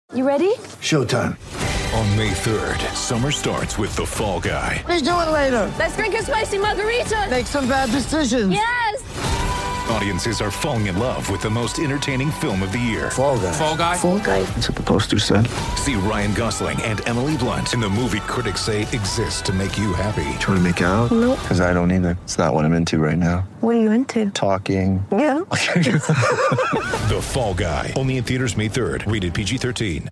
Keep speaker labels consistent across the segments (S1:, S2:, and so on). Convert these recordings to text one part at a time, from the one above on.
S1: You ready?
S2: Showtime.
S3: On May 3rd, summer starts with The Fall Guy.
S2: Let's do it later.
S1: Let's drink a spicy margarita.
S2: Make some bad decisions.
S1: Yes!
S3: Audiences are falling in love with the most entertaining film of the year.
S2: Fall Guy.
S4: Fall Guy?
S1: Fall Guy.
S2: That's what the poster said.
S3: See Ryan Gosling and Emily Blunt in the movie critics say exists to make you happy.
S2: Trying to make it out?
S1: Nope.
S2: Because I don't either. It's not what I'm into right now.
S1: What are you into?
S2: Talking.
S1: Yeah.
S3: The Fall Guy. Only in theaters May 3rd. Rated PG-13.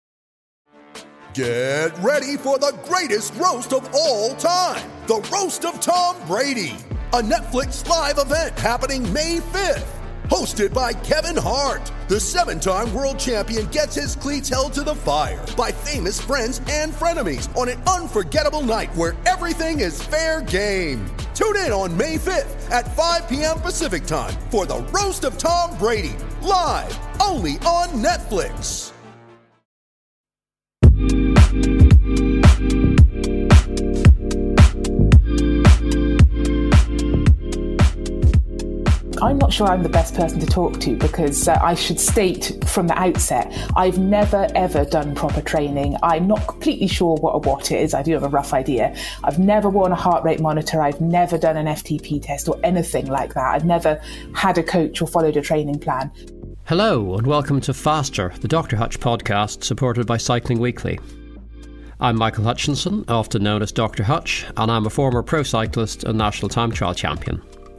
S5: Get ready for the greatest roast of all time. The Roast of Tom Brady. A Netflix live event happening May 5th. Hosted by Kevin Hart. The 7-time world champion gets his cleats held to the fire by famous friends and frenemies on an unforgettable night where everything is fair game. Tune in on May 5th at 5 p.m. Pacific time for the Roast of Tom Brady. Live only on Netflix.
S6: I'm not sure I'm the best person to talk to because I should state from the outset, I've never ever done proper training. I'm not completely sure what a watt is. I do have a rough idea. I've never worn a heart rate monitor. I've never done an FTP test or anything like that. I've never had a coach or followed a training plan.
S7: Hello and welcome to Faster, the Dr. Hutch podcast supported by Cycling Weekly. I'm Michael Hutchinson, often known as Dr. Hutch, and I'm a former pro cyclist and national time trial champion.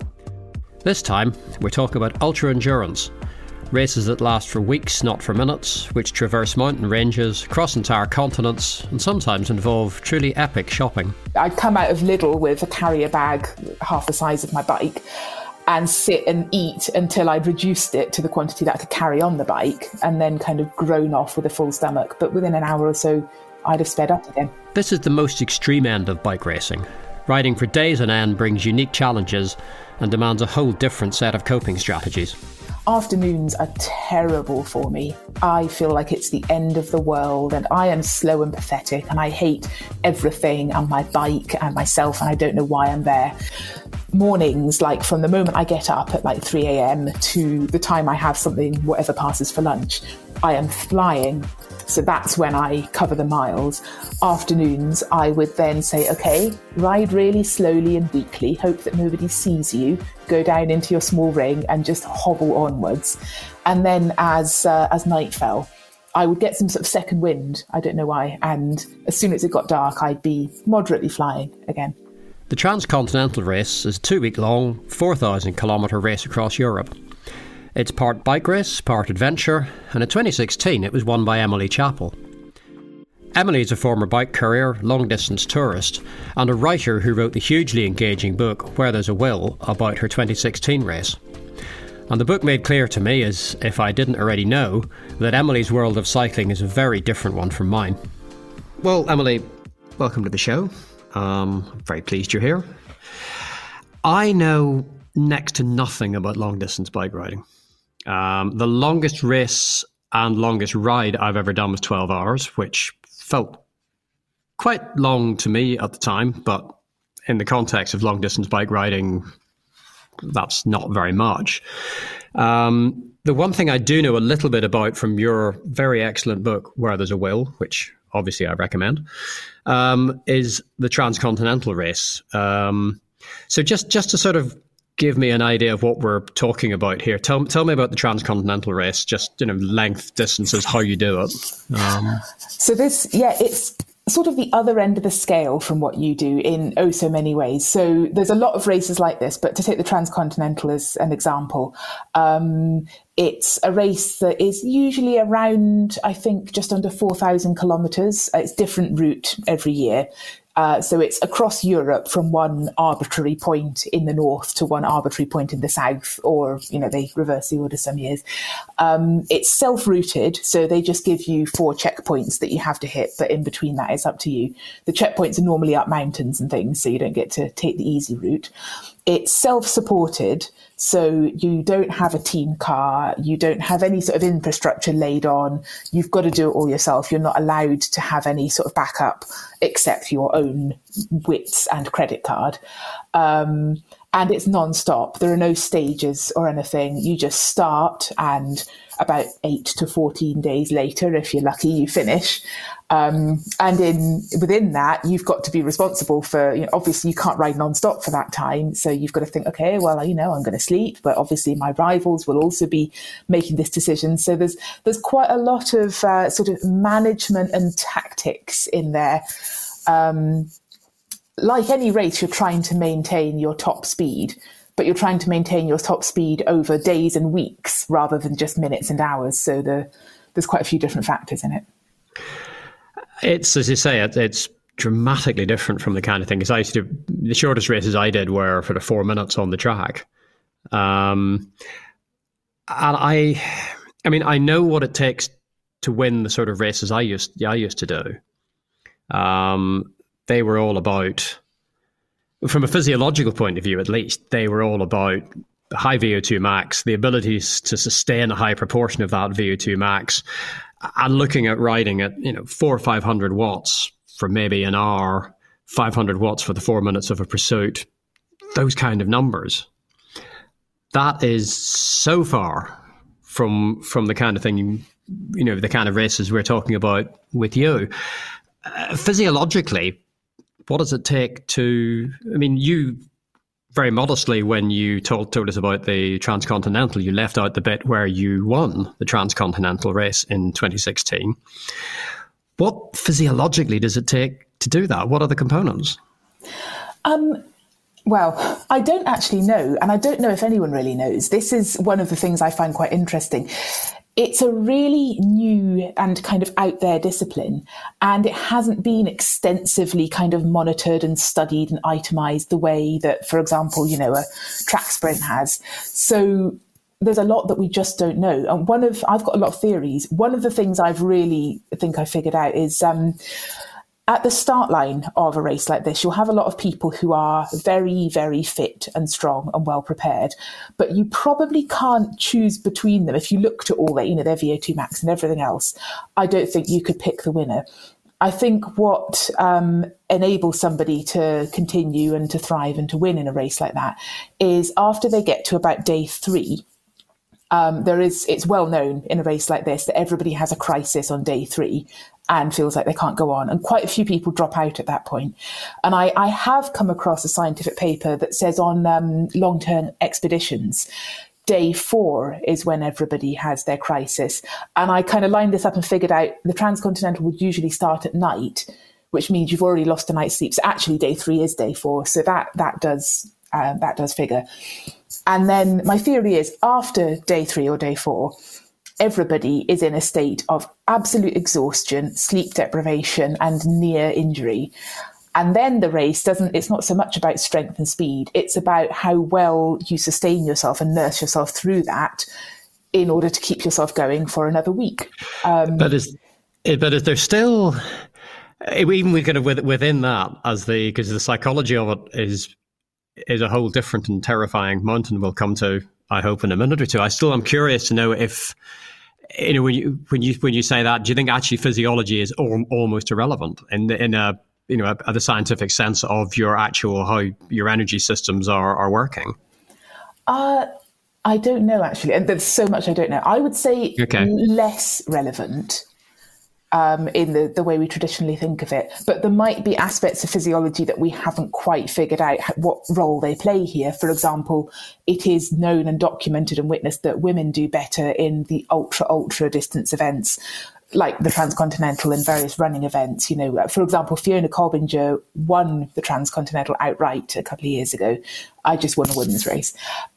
S7: This time, we're talking about ultra-endurance, races that last for weeks, not for minutes, which traverse mountain ranges, cross entire continents, and sometimes involve truly epic shopping.
S6: I'd come out of Lidl with a carrier bag half the size of my bike and sit and eat until I'd reduced it to the quantity that I could carry on the bike and then kind of grown off with a full stomach. But within an hour or so, I'd have sped up again.
S7: This is the most extreme end of bike racing. Riding for days on end brings unique challenges and demands a whole different set of coping strategies.
S6: Afternoons are terrible for me. I feel like it's the end of the world and I am slow and pathetic and I hate everything and my bike and myself and I don't know why I'm there. Mornings, like from the moment I get up at like 3 a.m. to the time I have something, whatever passes for lunch, I am flying. So that's when I cover the miles. Afternoons, I would then say, okay, ride really slowly and weakly, hope that nobody sees you, go down into your small ring and just hobble onwards. And then as night fell, I would get some sort of second wind, I don't know why, and as soon as it got dark, I'd be moderately flying again.
S7: The Transcontinental Race is a 2-week-long, 4,000-kilometre race across Europe. It's part bike race, part adventure, and in 2016 it was won by Emily Chappell. Emily is a former bike courier, long-distance tourist, and a writer who wrote the hugely engaging book Where There's a Will about her 2016 race. And the book made clear to me, as if I didn't already know, that Emily's world of cycling is a very different one from mine. Well, Emily, welcome to the show. I'm very pleased you're here. I know next to nothing about long-distance bike riding. The longest race and longest ride I've ever done was 12 hours, which felt quite long to me at the time, but in the context of long-distance bike riding, that's not very much. The one thing I do know a little bit about from your very excellent book, Where There's a Will, which obviously I recommend, is the Transcontinental Race. So just to sort of give me an idea of what we're talking about here, tell me about the Transcontinental Race, just length, distances, how you do it.
S6: So this, it's sort of the other end of the scale from what you do in oh so many ways. So there's a lot of races like this, but to take the Transcontinental as an example, it's a race that is usually around, I think, just under 4,000 kilometres. It's different route every year. So it's across Europe from one arbitrary point in the north to one arbitrary point in the south, or, they reverse the order some years. It's self-routed, so they just give you 4 checkpoints that you have to hit, but in between that it's up to you. The checkpoints are normally up mountains and things, so you don't get to take the easy route. It's self-supported, so you don't have a team car, you don't have any sort of infrastructure laid on, you've got to do it all yourself. You're not allowed to have any sort of backup except your own wits and credit card. And it's non-stop. There are no stages or anything. You just start and about 8 to 14 days later, if you're lucky, you finish. And within that, you've got to be responsible for, obviously you can't ride non-stop for that time. So you've got to think, okay, well, I'm going to sleep, but obviously my rivals will also be making this decision. So there's quite a lot of sort of management and tactics in there. Like any race, you're trying to maintain your top speed, but you're trying to maintain your top speed over days and weeks rather than just minutes and hours. So there's quite a few different factors in it.
S7: It's, as you say, it's dramatically different from the kind of thing. Because I used to do, the shortest races I did were for the 4 minutes on the track. And I know what it takes to win the sort of races I used to do. They were all about, from a physiological point of view at least, they were all about high VO2 max, the abilities to sustain a high proportion of that VO2 max, and looking at riding at 400 or 500 watts for maybe an hour, 500 watts for the 4 minutes of a pursuit, those kind of numbers. That is so far from the kind of thing, the kind of races we're talking about with you. Physiologically, what does it take to, you very modestly, when you told us about the Transcontinental, you left out the bit where you won the Transcontinental race in 2016. What physiologically does it take to do that? What are the components?
S6: Well, I don't actually know, and I don't know if anyone really knows. This is one of the things I find quite interesting. It's a really new and kind of out there discipline, and it hasn't been extensively kind of monitored and studied and itemized the way that, for example, a track sprint has. So there's a lot that we just don't know. And I've got a lot of theories. One of the things I figured out is, at the start line of a race like this, you'll have a lot of people who are very, very fit and strong and well prepared, but you probably can't choose between them. If you looked at all their VO2 max and everything else, I don't think you could pick the winner. I think what enables somebody to continue and to thrive and to win in a race like that is after they get to about day 3, it's well known in a race like this that everybody has a crisis on day 3 and feels like they can't go on. And quite a few people drop out at that point. And I have come across a scientific paper that says on long-term expeditions, day 4 is when everybody has their crisis. And I kind of lined this up and figured out the Transcontinental would usually start at night, which means you've already lost a night's sleep. So actually day 3 is day 4. So that does figure. And then my theory is after day 3 or day 4, everybody is in a state of absolute exhaustion, sleep deprivation, and near injury. And then the race it's not so much about strength and speed. It's about how well you sustain yourself and nurse yourself through that in order to keep yourself going for another week.
S7: But is there still, even within that, because the psychology of it is a whole different and terrifying mountain we'll come to, I hope, in a minute or two. I'm curious to know if, when you say that, do you think actually physiology is almost irrelevant in the scientific sense of how your energy systems are working?
S6: I don't know, actually. And there's so much I don't know. I would say less relevant in the way we traditionally think of it. But there might be aspects of physiology that we haven't quite figured out what role they play here. For example, it is known and documented and witnessed that women do better in the ultra distance events, like the Transcontinental and various running events. For example, Fiona Colbinger won the Transcontinental outright a couple of years ago. I just won a women's race.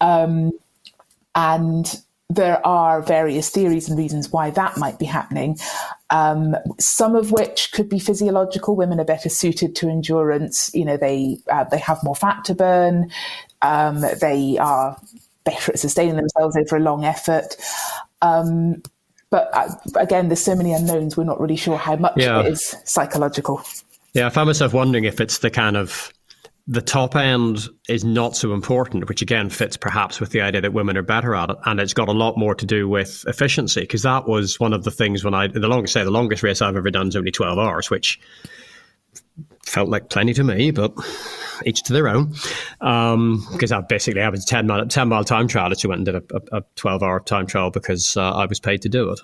S6: And there are various theories and reasons why that might be happening, some of which could be physiological. Women are better suited to endurance. They have more fat to burn. They are better at sustaining themselves over a long effort. But again, there's so many unknowns. We're not really sure how much of it is psychological.
S7: Yeah, I found myself wondering if it's the kind of the top end is not so important, which again fits perhaps with the idea that women are better at it. And it's got a lot more to do with efficiency, because that was one of the things when the longest race I've ever done is only 12 hours, which felt like plenty to me, but each to their own. Because I was a 10-mile time trial. I went and did a 12-hour time trial because I was paid to do it.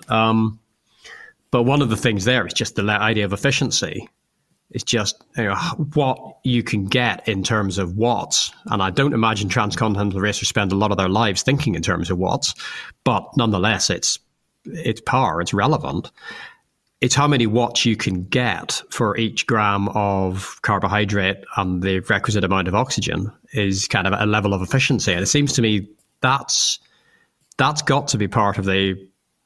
S7: But one of the things there is just the idea of efficiency. It's just what you can get in terms of watts. And I don't imagine transcontinental racers spend a lot of their lives thinking in terms of watts. But nonetheless, it's power, it's relevant. It's how many watts you can get for each gram of carbohydrate and the requisite amount of oxygen is kind of a level of efficiency. And it seems to me that's got to be part of the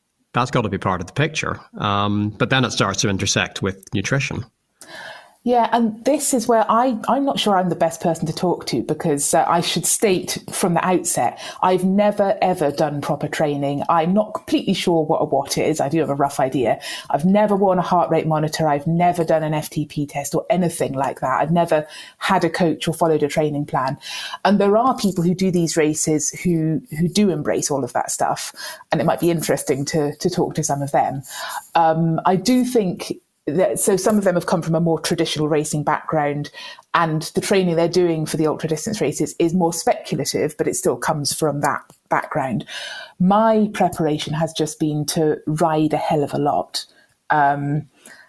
S7: picture. But then it starts to intersect with nutrition.
S6: Yeah, and this is where I'm not sure I'm the best person to talk to, because I should state from the outset, I've never, ever done proper training. I'm not completely sure what a watt is. I do have a rough idea. I've never worn a heart rate monitor. I've never done an FTP test or anything like that. I've never had a coach or followed a training plan. And there are people who do these races who do embrace all of that stuff. And it might be interesting to talk to some of them. I do think so some of them have come from a more traditional racing background, and the training they're doing for the ultra distance races is more speculative, but it still comes from that background. My preparation has just been to ride a hell of a lot, and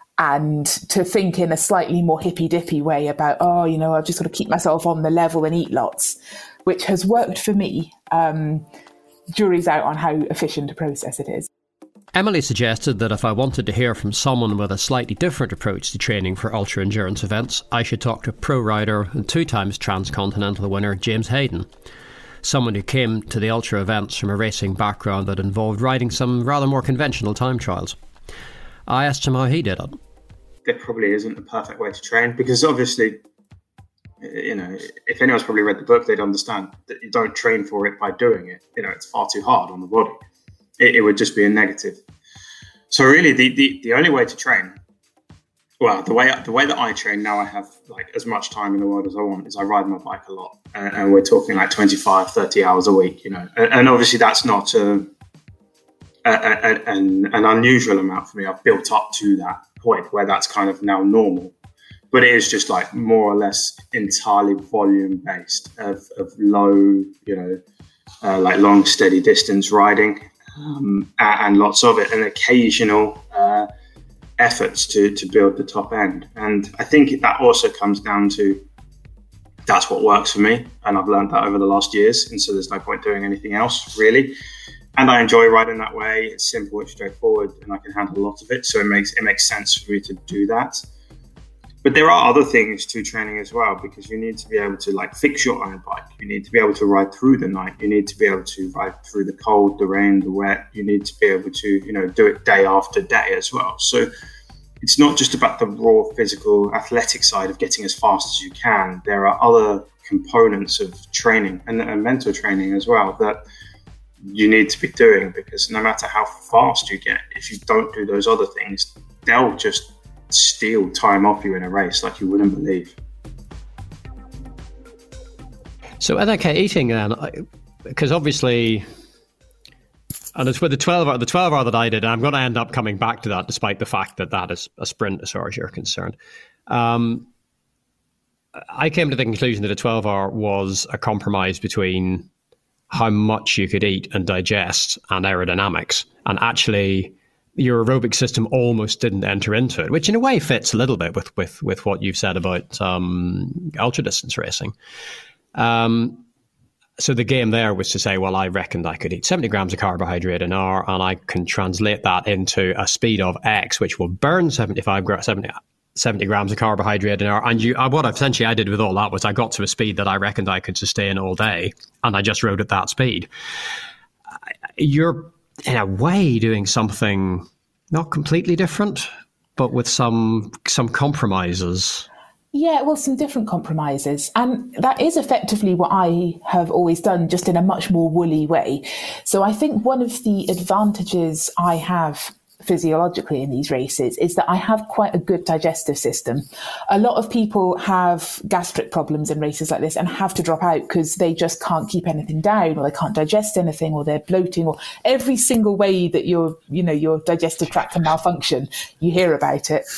S6: to think in a slightly more hippy-dippy way about, I've just got to keep myself on the level and eat lots, which has worked for me. Jury's out on how efficient a process it is.
S7: Emily suggested that if I wanted to hear from someone with a slightly different approach to training for ultra-endurance events, I should talk to pro rider and 2-time transcontinental winner James Hayden, someone who came to the ultra events from a racing background that involved riding some rather more conventional time trials. I asked him how he did it.
S4: There probably isn't a perfect way to train, because obviously, if anyone's probably read the book, they'd understand that you don't train for it by doing it. It's far too hard on the body. It would just be a negative. So really, the only way to train, well, the way that I train now, I have like as much time in the world as I want, is I ride my bike a lot, and we're talking like 25, 30 hours a week, and obviously that's not an unusual amount for me. I've built up to that point where that's kind of now normal, but it is just like more or less entirely volume based of low, like long, steady distance riding. And lots of it, and occasional efforts to build the top end. And I think that also comes down to that's what works for me, and I've learned that over the last years, and so there's no point doing anything else really. And I enjoy riding that way. It's simple, it's straightforward, and I can handle a lot of it, so it makes sense for me to do that. But there are other things to training as well, because you need to be able to like fix your own bike. You need to be able to ride through the night. You need to be able to ride through the cold, the rain, the wet. You need to be able to, do it day after day as well. So it's not just about the raw physical athletic side of getting as fast as you can. There are other components of training and mental training as well that you need to be doing, because no matter how fast you get, if you don't do those other things, they'll just steal time off you in a race like you wouldn't believe.
S7: So NK eating then, because obviously, and it's with the 12 hour that I did, and I'm going to end up coming back to that despite the fact that is a sprint as far as you're concerned. I came to the conclusion that a 12 hour was a compromise between how much you could eat and digest and aerodynamics, and actually your aerobic system almost didn't enter into it, which in a way fits a little bit with what you've said about ultra distance racing. So the game there was to say, well, I reckoned I could eat 70 grams of carbohydrate an hour, and I can translate that into a speed of X, which will burn 70 grams of carbohydrate an hour. And what essentially I did with all that was I got to a speed that I reckoned I could sustain all day, and I just rode at that speed. You're in a way doing something not completely different, but with some compromises.
S6: Yeah, well, some different compromises. And that is effectively what I have always done, just in a much more woolly way. So I think one of the advantages I have physiologically in these races is that I have quite a good digestive system. A lot of people have gastric problems in races like this and have to drop out because they just can't keep anything down, or they can't digest anything, or they're bloating, or every single way that your digestive tract can malfunction, you hear about it.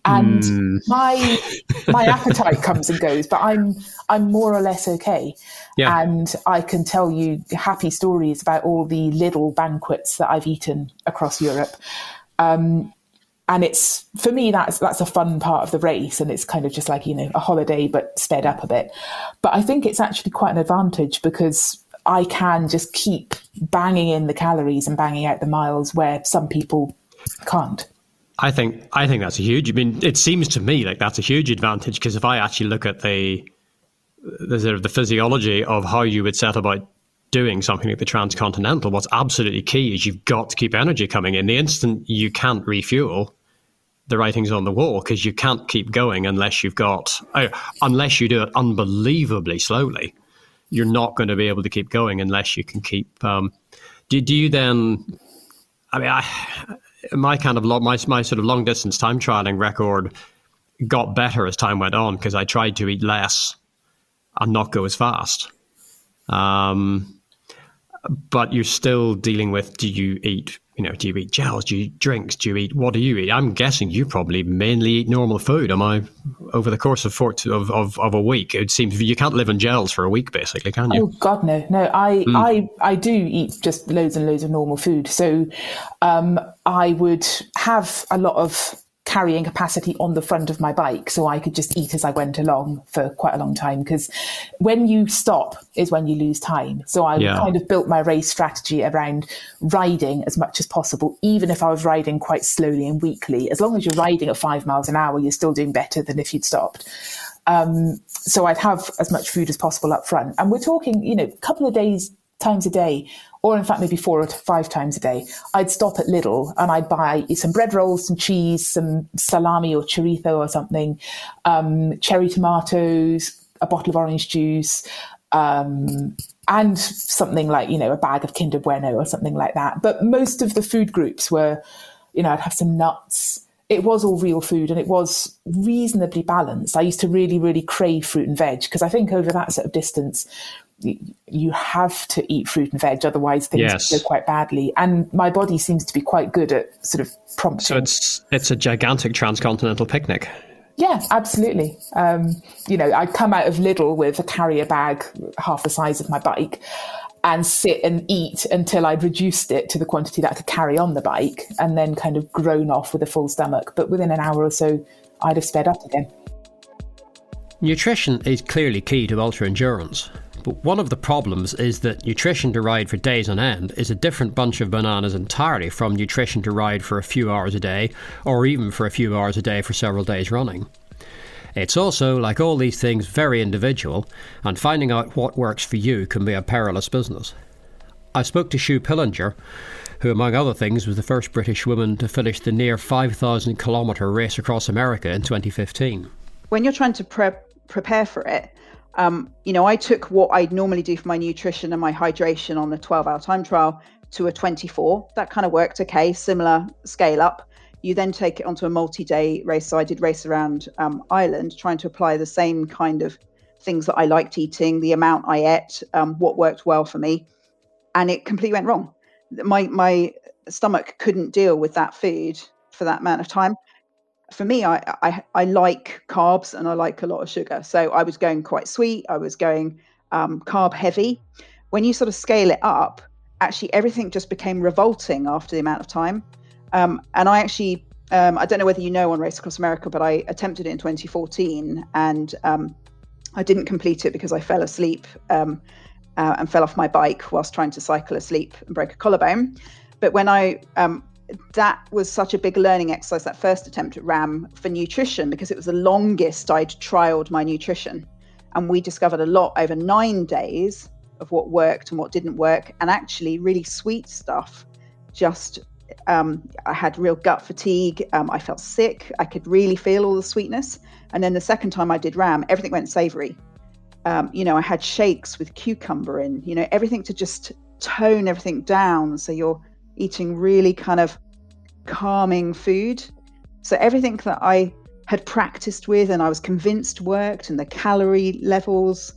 S6: And my appetite comes and goes, but I'm more or less okay. Yeah. And I can tell you happy stories about all the Lidl banquets that I've eaten across Europe. And it's, for me, that's a fun part of the race. And it's kind of just like, a holiday, but sped up a bit. But I think it's actually quite an advantage because I can just keep banging in the calories and banging out the miles where some people can't.
S7: I think that's a huge. I mean, it seems to me like that's a huge advantage because if I actually look at the physiology of how you would set about doing something like the Transcontinental, what's absolutely key is you've got to keep energy coming in. The instant you can't refuel, the writing's on the wall because you can't keep going unless you do it unbelievably slowly. You're not going to be able to keep going unless you can keep. Do you then? I mean, my sort of long distance time trialing record got better as time went on because I tried to eat less and not go as fast. But you're still dealing with, do you eat gels? Do you eat drinks? What do you eat? I'm guessing you probably mainly eat normal food. Am I, over the course of a week? It seems you can't live on gels for a week, basically, can you?
S6: Oh God, no. I do eat just loads and loads of normal food. So I would have a lot of carrying capacity on the front of my bike so I could just eat as I went along for quite a long time, because when you stop is when you lose time. So I kind of built my race strategy around riding as much as possible, even if I was riding quite slowly and weakly. As long as you're riding at 5 miles an hour, you're still doing better than if you'd stopped. So I'd have as much food as possible up front. And we're talking, a couple of times a day, or in fact maybe 4 or 5 times a day, I'd stop at Lidl and I'd buy some bread rolls, some cheese, some salami or chorizo or something, cherry tomatoes, a bottle of orange juice, and something like, a bag of Kinder Bueno or something like that. But most of the food groups were, I'd have some nuts. It was all real food and it was reasonably balanced. I used to really, really crave fruit and veg because I think over that sort of distance, you have to eat fruit and veg, otherwise things go quite badly. And my body seems to be quite good at sort of prompting. So
S7: it's a gigantic transcontinental picnic.
S6: Yeah, absolutely. I'd come out of Lidl with a carrier bag half the size of my bike and sit and eat until I'd reduced it to the quantity that I could carry on the bike and then kind of grown off with a full stomach. But within an hour or so, I'd have sped up again.
S7: Nutrition is clearly key to ultra endurance. But one of the problems is that nutrition to ride for days on end is a different bunch of bananas entirely from nutrition to ride for a few hours a day, or even for a few hours a day for several days running. It's also, like all these things, very individual, and finding out what works for you can be a perilous business. I spoke to Sue Pillinger, who, among other things, was the first British woman to finish the near 5,000 kilometre race across America in 2015.
S8: When you're trying to prepare for it, I took what I'd normally do for my nutrition and my hydration on the 12-hour time trial to a 24. That kind of worked okay, similar scale up. You then take it onto a multi-day race. So I did race around Ireland, trying to apply the same kind of things that I liked eating, the amount I ate, what worked well for me. And it completely went wrong. My stomach couldn't deal with that food for that amount of time. For me, I like carbs and I like a lot of sugar. So I was going quite sweet. I was going carb heavy. When you sort of scale it up, actually everything just became revolting after the amount of time. And I actually, I don't know whether you know on Race Across America, but I attempted it in 2014 and I didn't complete it because I fell asleep and fell off my bike whilst trying to cycle asleep and broke a collarbone. But when that was such a big learning exercise, that first attempt at RAM for nutrition, because it was the longest I'd trialed my nutrition. And we discovered a lot over 9 days of what worked and what didn't work. And actually really sweet stuff. Just, I had real gut fatigue. I felt sick. I could really feel all the sweetness. And then the second time I did RAM, everything went savory. I had shakes with cucumber in, everything to just tone everything down. So you're eating really kind of calming food. So everything that I had practiced with and I was convinced worked, and the calorie levels,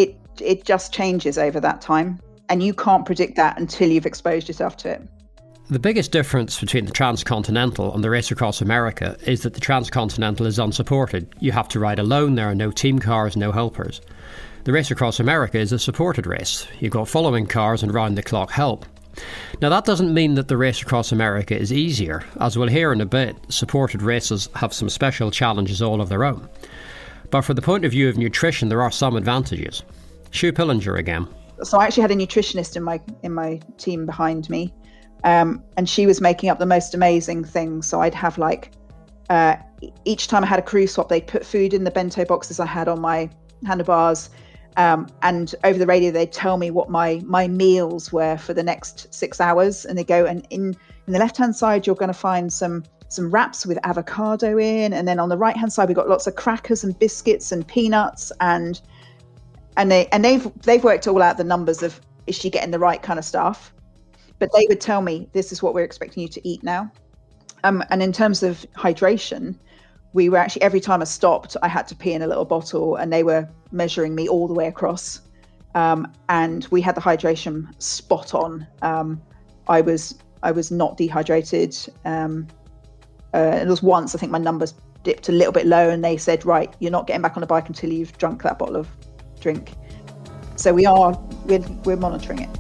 S8: it just changes over that time. And you can't predict that until you've exposed yourself to it.
S7: The biggest difference between the Transcontinental and the race across America is that the Transcontinental is unsupported. You have to ride alone, there are no team cars, no helpers. The race across America is a supported race. You've got following cars and round-the-clock help. Now, that doesn't mean that the race across America is easier. As we'll hear in a bit, supported races have some special challenges all of their own. But from the point of view of nutrition, there are some advantages. Sue Pillinger again.
S8: So I actually had a nutritionist in my team behind me, and she was making up the most amazing things. So I'd have each time I had a crew swap, they'd put food in the bento boxes I had on my handlebars, and over the radio they'd tell me what my meals were for the next 6 hours, and they go, and in the left hand side you're going to find some wraps with avocado in, and then on the right hand side we've got lots of crackers and biscuits and peanuts, and they've worked all out the numbers of, is she getting the right kind of stuff? But they would tell me, this is what we're expecting you to eat now. And in terms of hydration, we were actually, every time I stopped, I had to pee in a little bottle, and they were measuring me all the way across. And we had the hydration spot on. I was not dehydrated. It was once, I think my numbers dipped a little bit low, and they said, right, you're not getting back on the bike until you've drunk that bottle of drink. So we're monitoring it.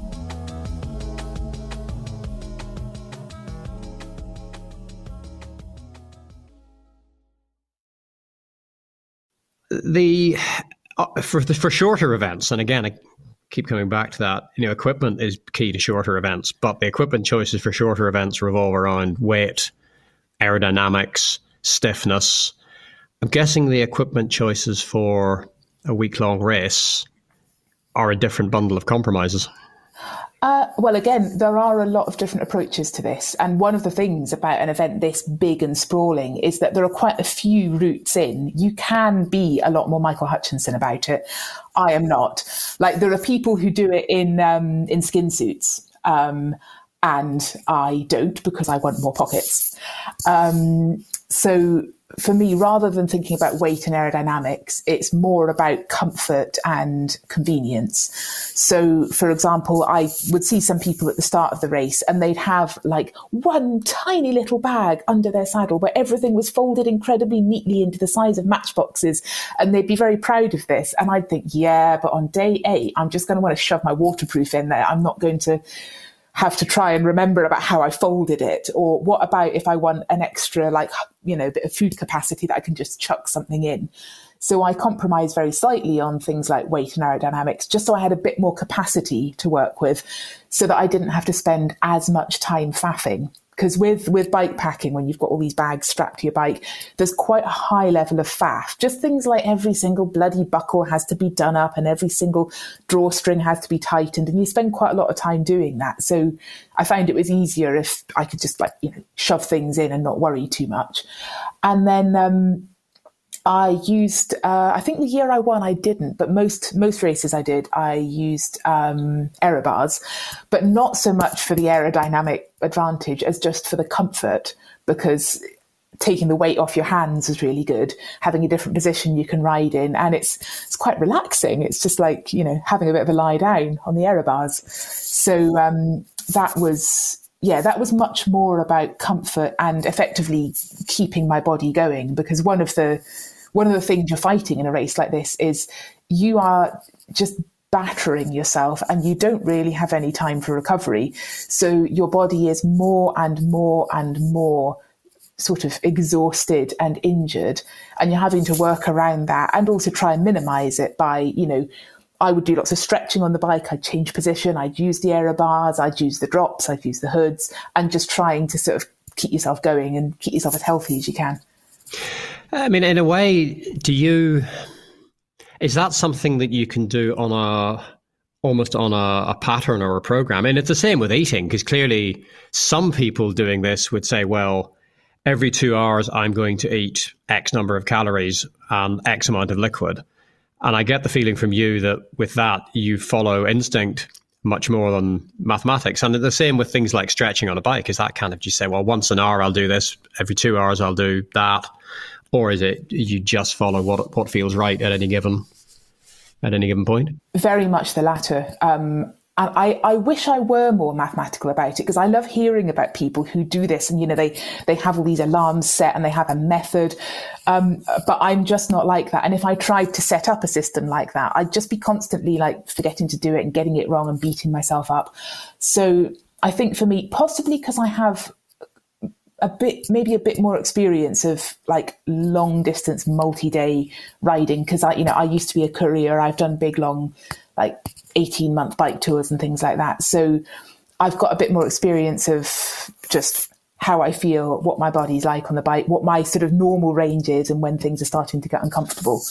S7: For shorter events, and again, I keep coming back to that, equipment is key to shorter events, but the equipment choices for shorter events revolve around weight, aerodynamics, stiffness. I'm guessing the equipment choices for a week-long race are a different bundle of compromises.
S6: Well, again, there are a lot of different approaches to this. And one of the things about an event this big and sprawling is that there are quite a few routes in. You can be a lot more Michael Hutchinson about it. I am not. Like, there are people who do it in skin suits. And I don't, because I want more pockets. So for me, rather than thinking about weight and aerodynamics, it's more about comfort and convenience. So, for example, I would see some people at the start of the race and they'd have like one tiny little bag under their saddle where everything was folded incredibly neatly into the size of matchboxes. And they'd be very proud of this. And I'd think, yeah, but on day 8, I'm just going to want to shove my waterproof in there. I'm not going to have to try and remember about how I folded it. Or what about if I want an extra, bit of food capacity that I can just chuck something in? So I compromised very slightly on things like weight and aerodynamics, just so I had a bit more capacity to work with, so that I didn't have to spend as much time faffing. Because with bike packing, when you've got all these bags strapped to your bike, there's quite a high level of faff. Just things like every single bloody buckle has to be done up and every single drawstring has to be tightened. And you spend quite a lot of time doing that. So I found it was easier if I could just shove things in and not worry too much. And then I used, I think the year I won, I didn't, but most races I did, I used aero bars, but not so much for the aerodynamic advantage as just for the comfort, because taking the weight off your hands is really good. Having a different position you can ride in, and it's quite relaxing. It's just like, having a bit of a lie down on the aero bars. So that was much more about comfort and effectively keeping my body going, because one of the things you're fighting in a race like this is you are just battering yourself and you don't really have any time for recovery. So your body is more and more and more sort of exhausted and injured, and you're having to work around that and also try and minimize it by, I would do lots of stretching on the bike. I'd change position. I'd use the aero bars. I'd use the drops. I'd use the hoods, and just trying to sort of keep yourself going and keep yourself as healthy as you can.
S7: I mean, in a way, is that something that you can do almost on a pattern or a program? And it's the same with eating, because clearly some people doing this would say, well, every 2 hours I'm going to eat X number of calories and X amount of liquid. And I get the feeling from you that with that, you follow instinct much more than mathematics. And the same with things like stretching on a bike. Is that kind of, you say, well, once an hour I'll do this, every 2 hours I'll do that? Or is it you just follow what feels right at any given point?
S6: Very much the latter. And I wish I were more mathematical about it, because I love hearing about people who do this and, they have all these alarms set and they have a method. But I'm just not like that. And if I tried to set up a system like that, I'd just be constantly like forgetting to do it and getting it wrong and beating myself up. So I think for me, possibly because I have maybe a bit more experience of like long distance multi-day riding, because I used to be a courier. I've done big, long, like 18-month bike tours and things like that. So I've got a bit more experience of just how I feel, what my body's like on the bike, what my sort of normal range is, and when things are starting to get uncomfortable.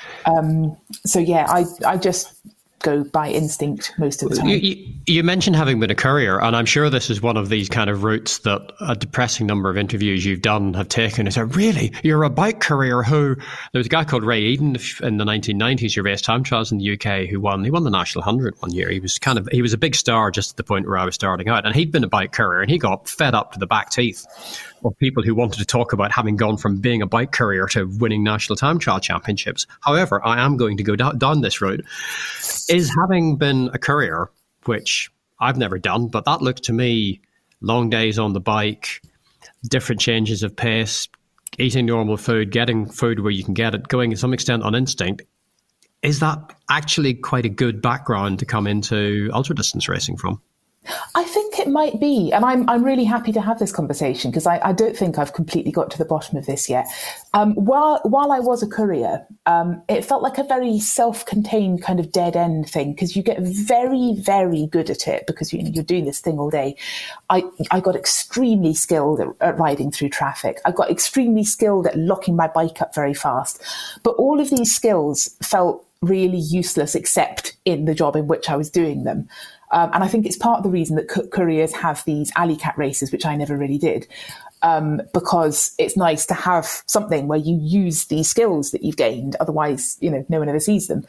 S6: So yeah, I just go by instinct most of the time.
S7: You mentioned having been a courier, and I'm sure this is one of these kind of routes that a depressing number of interviews you've done have taken. Is that really, you're a bike courier who, there was a guy called Ray Eden in the 1990s who raced time trials in the UK who won the National 100 one year. He was a big star just at the point where I was starting out, and he'd been a bike courier, and he got fed up to the back teeth of people who wanted to talk about having gone from being a bike courier to winning national time trial championships. However, I am going to go down this route. Is having been a courier, which I've never done, but that looked to me long days on the bike, different changes of pace, eating normal food, getting food where you can get it, going to some extent on instinct. Is that actually quite a good background to come into ultra distance racing from?
S6: I think it might be, and I'm really happy to have this conversation, because I don't think I've completely got to the bottom of this yet. While I was a courier, it felt like a very self-contained kind of dead end thing, because you get very, very good at it because you're doing this thing all day. I got extremely skilled at riding through traffic. I got extremely skilled at locking my bike up very fast, but all of these skills felt really useless except in the job in which I was doing them. And I think it's part of the reason that couriers have these alley cat races, which I never really did, because it's nice to have something where you use these skills that you've gained. Otherwise, no one ever sees them.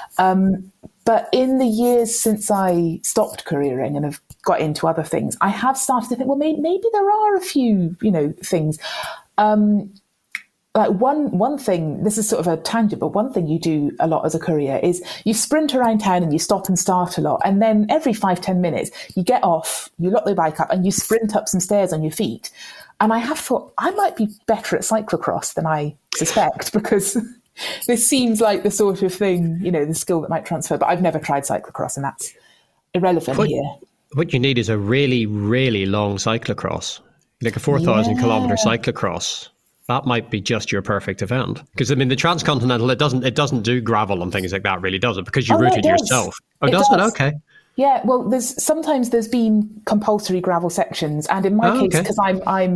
S6: But in the years since I stopped couriering and have got into other things, I have started to think, well, maybe there are a few, things. Like one thing, this is sort of a tangent, but one thing you do a lot as a courier is you sprint around town and you stop and start a lot. And then every 5-10 minutes, you get off, you lock the bike up and you sprint up some stairs on your feet. And I have thought I might be better at cyclocross than I suspect, because this seems like the sort of thing, the skill that might transfer. But I've never tried cyclocross, and that's irrelevant here. What
S7: you need is a really, really long cyclocross, like a 4,000 kilometre cyclocross. That might be just your perfect event. Because, the Transcontinental, it doesn't do gravel and things like that, really, does it? Because you routed yourself. Oh, does it? Okay.
S6: Yeah, well, sometimes there's been compulsory gravel sections, and in my case, because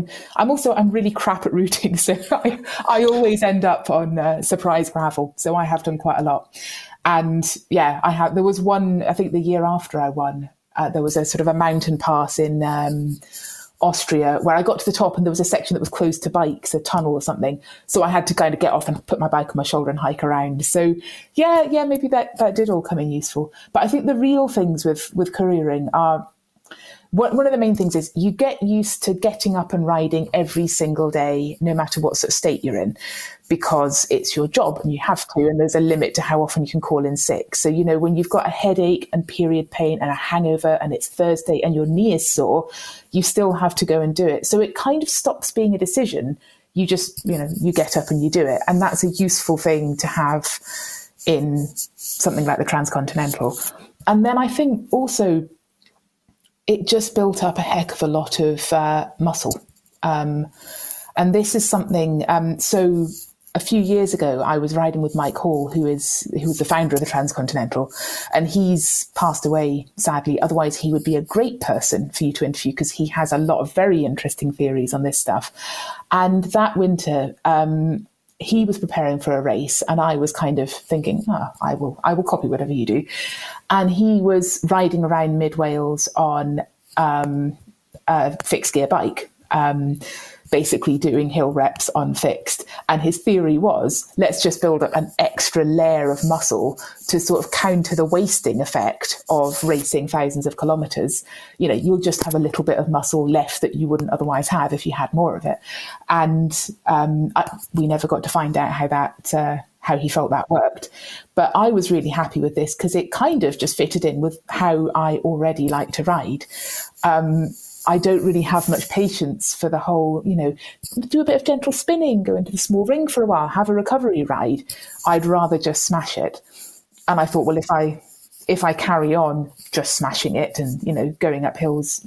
S6: I'm really crap at routing, so I always end up on surprise gravel. So I have done quite a lot. And yeah, there was one, I think the year after I won, there was a sort of a mountain pass in Austria where I got to the top and there was a section that was closed to bikes, a tunnel or something. So I had to kind of get off and put my bike on my shoulder and hike around. So yeah, maybe that did all come in useful. But I think the real things with couriering are, one of the main things is you get used to getting up and riding every single day, no matter what sort of state you're in, because it's your job and you have to, and there's a limit to how often you can call in sick. So, when you've got a headache and period pain and a hangover and it's Thursday and your knee is sore, you still have to go and do it. So it kind of stops being a decision. You just, you get up and you do it. And that's a useful thing to have in something like the Transcontinental. And then I think also, it just built up a heck of a lot of muscle. And this is something, so a few years ago, I was riding with Mike Hall, who was the founder of the Transcontinental, and he's passed away, sadly. Otherwise, he would be a great person for you to interview, because he has a lot of very interesting theories on this stuff. And that winter, he was preparing for a race, and I was kind of thinking, I will copy whatever you do. And he was riding around mid Wales on a fixed gear bike, basically doing hill reps on fixed. And his theory was, let's just build up an extra layer of muscle to sort of counter the wasting effect of racing thousands of kilometres. You'll just have a little bit of muscle left that you wouldn't otherwise have if you had more of it. And we never got to find out how how he felt that worked. But I was really happy with this because it kind of just fitted in with how I already like to ride. I don't really have much patience for the whole, do a bit of gentle spinning, go into the small ring for a while, have a recovery ride. I'd rather just smash it. And I thought, well, if I carry on just smashing it and, going up hills,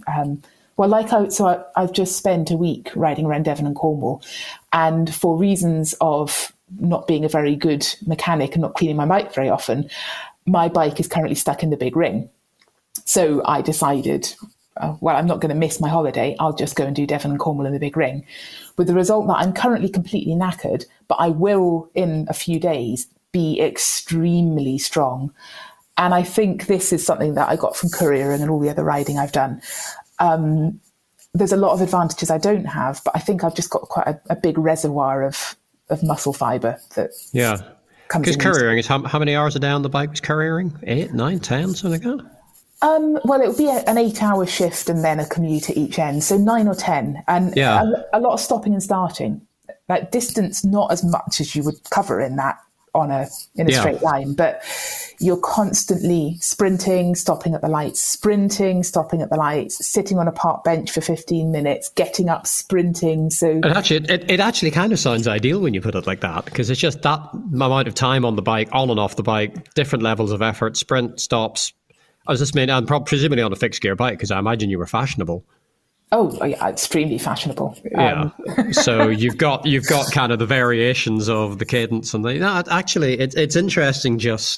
S6: I've just spent a week riding around Devon and Cornwall, and for reasons of not being a very good mechanic and not cleaning my bike very often, my bike is currently stuck in the big ring. So I decided, I'm not going to miss my holiday. I'll just go and do Devon and Cornwall in the big ring, with the result that I'm currently completely knackered, but I will in a few days be extremely strong. And I think this is something that I got from Courier and all the other riding I've done. There's a lot of advantages I don't have, but I think I've just got quite a big reservoir of muscle fibre that comes in.
S7: Because couriering is how many hours a day on the bike was couriering? 8, 9, 10, something like that?
S6: Well, it would be an 8-hour shift and then a commute at each end, so 9 or 10, and a lot of stopping and starting. Like distance, not as much as you would cover in that in a straight line, but you're constantly sprinting, stopping at the lights, sprinting, stopping at the lights, sitting on a park bench for 15 minutes, getting up, sprinting. So
S7: it actually kind of sounds ideal when you put it like that, because it's just that amount of time on the bike, on and off the bike, different levels of effort, sprint, stops. I was just mean, and presumably on a fixed gear bike, because I imagine you were fashionable.
S6: Oh, yeah, extremely fashionable.
S7: Yeah. So you've got kind of the variations of the cadence and actually it's interesting.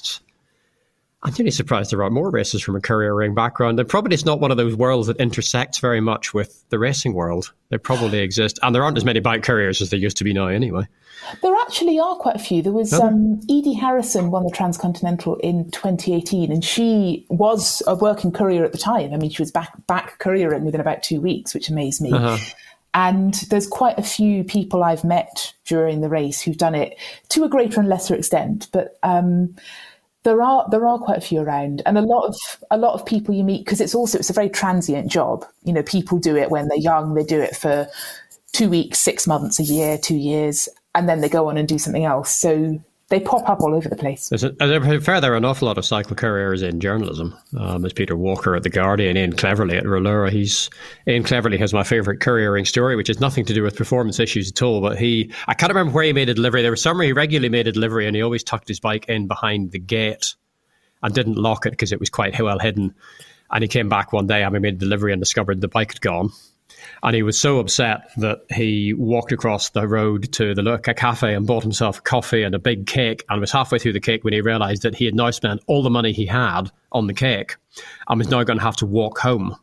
S7: I'm really surprised there aren't more races from a Courier ring background. And probably it's not one of those worlds that intersects very much with the racing world. They probably exist, and there aren't as many bike couriers as there used to be now anyway.
S6: There actually are quite a few. There was Edie Harrison won the Transcontinental in 2018, and she was a working courier at the time. I mean, she was back couriering within about 2 weeks, which amazed me. And there's quite a few people I've met during the race who've done it to a greater and lesser extent, but there are quite a few around, and a lot of people you meet, because it's a very transient job. People do it when they're young. They do it for 2 weeks, 6 months, a year, 2 years, and then they go on and do something else. So they pop up all over the place.
S7: There are an awful lot of cycle couriers in journalism. There's Peter Walker at The Guardian, Ian Cleverly at Rollura. Ian Cleverly has my favourite couriering story, which has nothing to do with performance issues at all. But I can't remember where he made a delivery. There was somewhere he regularly made a delivery, and he always tucked his bike in behind the gate and didn't lock it because it was quite well hidden. And he came back one day and we made a delivery and discovered the bike had gone. And he was so upset that he walked across the road to the local cafe and bought himself a coffee and a big cake, and was halfway through the cake when he realised that he had now spent all the money he had on the cake and was now going to have to walk home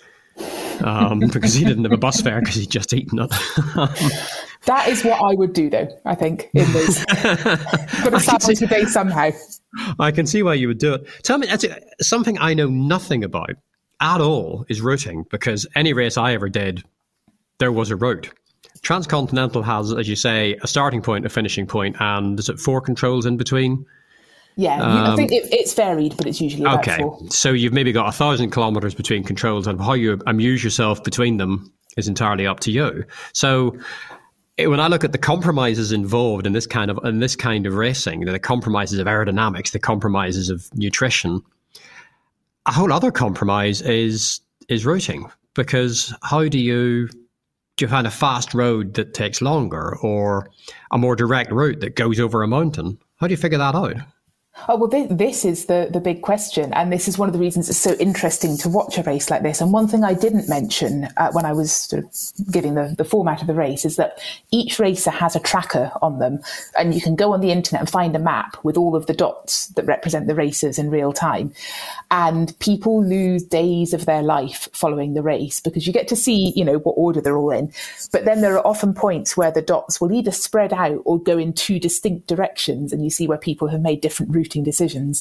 S7: because he didn't have a bus fare because he'd just eaten it.
S6: That is what I would do, though, I think, in this. Got to start today somehow.
S7: I can see why you would do it. Tell me, something I know nothing about at all is routing, because any race I ever did, there was a route. Transcontinental has, as you say, a starting point, a finishing point, and is it 4 controls in between?
S6: Yeah, I think it's varied, but it's usually about 4.
S7: So you've maybe got 1,000 kilometres between controls, and how you amuse yourself between them is entirely up to you. So when I look at the compromises involved in this kind of racing, the compromises of aerodynamics, the compromises of nutrition, a whole other compromise is routing, because how do you find a fast road that takes longer, or a more direct route that goes over a mountain? How do you figure that out?
S6: Oh, well, this is the big question. And this is one of the reasons it's so interesting to watch a race like this. And one thing I didn't mention when I was sort of giving the format of the race is that each racer has a tracker on them. And you can go on the internet and find a map with all of the dots that represent the racers in real time. And people lose days of their life following the race because you get to see, what order they're all in. But then there are often points where the dots will either spread out or go in 2 distinct directions. And you see where people have made different routing decisions.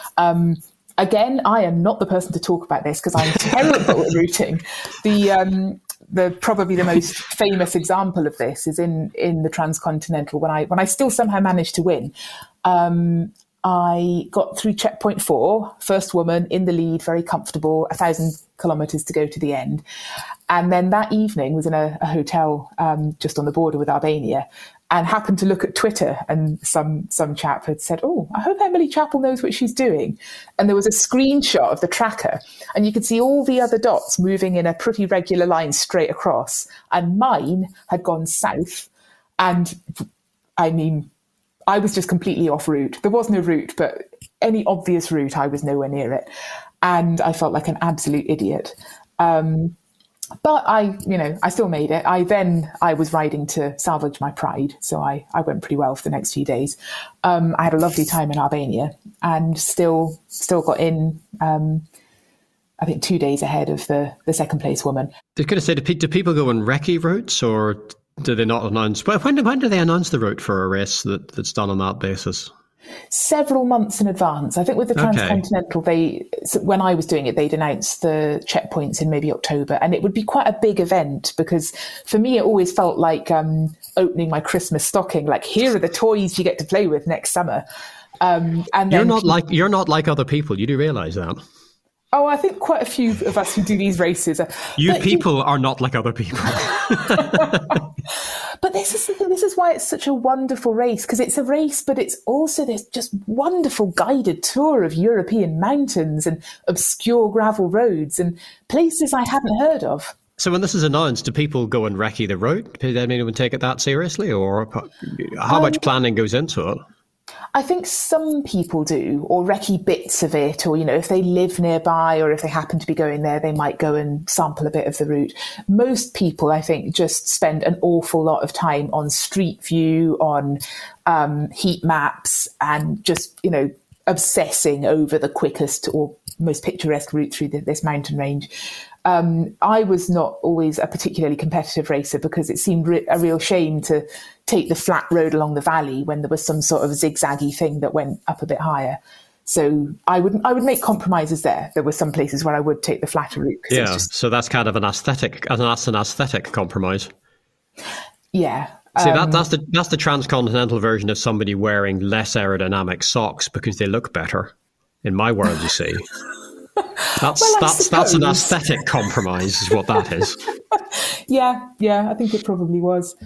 S6: Again, I am not the person to talk about this because I'm terrible at routing. The probably the most famous example of this is in the Transcontinental when I still somehow managed to win. I got through checkpoint 4, first woman in the lead, very comfortable, 1,000 kilometres to go to the end. And then that evening was in a hotel just on the border with Albania, and happened to look at Twitter, and some chap had said, "Oh, I hope Emily Chappell knows what she's doing." And there was a screenshot of the tracker, and you could see all the other dots moving in a pretty regular line straight across, and mine had gone south. And I mean, I was just completely off route. There was no route, but any obvious route, I was nowhere near it. And I felt like an absolute idiot. But I still made it. I was riding to salvage my pride. So I went pretty well for the next few days. I had a lovely time in Albania and still got in, I think 2 days ahead of the second place woman.
S7: I was going to say, do people go on recce routes, or do they not announce? Well, when do they announce the route for a race that's done on that basis?
S6: Several months in advance. I think with the Transcontinental, when I was doing it, they'd announce the checkpoints in maybe October, and it would be quite a big event because for me, it always felt like opening my Christmas stocking. Like, here are the toys you get to play with next summer. And then
S7: you're not like other people. You do realise that.
S6: Oh, I think quite a few of us who do these races are.
S7: People are not like other people.
S6: But this is the thing. This is why it's such a wonderful race, because it's a race, but it's also this just wonderful guided tour of European mountains and obscure gravel roads and places I hadn't heard of.
S7: So when this is announced, do people go and recce the route? Did anyone take it that seriously, or how much planning goes into it?
S6: I think some people do, or recce bits of it, or, if they live nearby or if they happen to be going there, they might go and sample a bit of the route. Most people, I think, just spend an awful lot of time on Street View, on heat maps, and just, obsessing over the quickest or most picturesque route through this mountain range. I was not always a particularly competitive racer because it seemed a real shame to take the flat road along the valley when there was some sort of zigzaggy thing that went up a bit higher. So I would make compromises there. There were some places where I would take the flatter route.
S7: Yeah, so that's kind of an aesthetic compromise.
S6: Yeah.
S7: See, that's the Transcontinental version of somebody wearing less aerodynamic socks because they look better. In my world, you see. That's an aesthetic compromise, is what that is.
S6: Yeah, I think it probably was.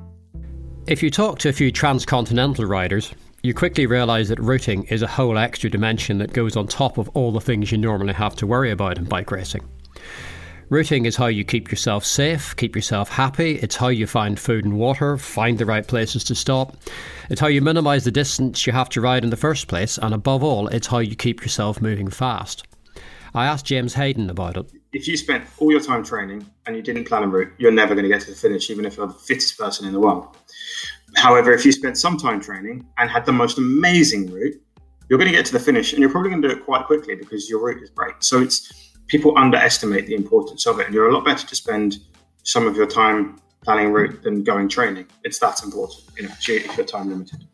S7: If you talk to a few Transcontinental riders, you quickly realise that routing is a whole extra dimension that goes on top of all the things you normally have to worry about in bike racing. Routing is how you keep yourself safe, keep yourself happy. It's how you find food and water, find the right places to stop. It's how you minimise the distance you have to ride in the first place, and above all, it's how you keep yourself moving fast. I asked James Hayden about it.
S4: If you spent all your time training and you didn't plan a route, you're never going to get to the finish, even if you're the fittest person in the world. However, if you spent some time training and had the most amazing route, you're going to get to the finish, and you're probably going to do it quite quickly because your route is great. So people underestimate the importance of it, and you're a lot better to spend some of your time planning a route than going training. It's that important, if you're time limited.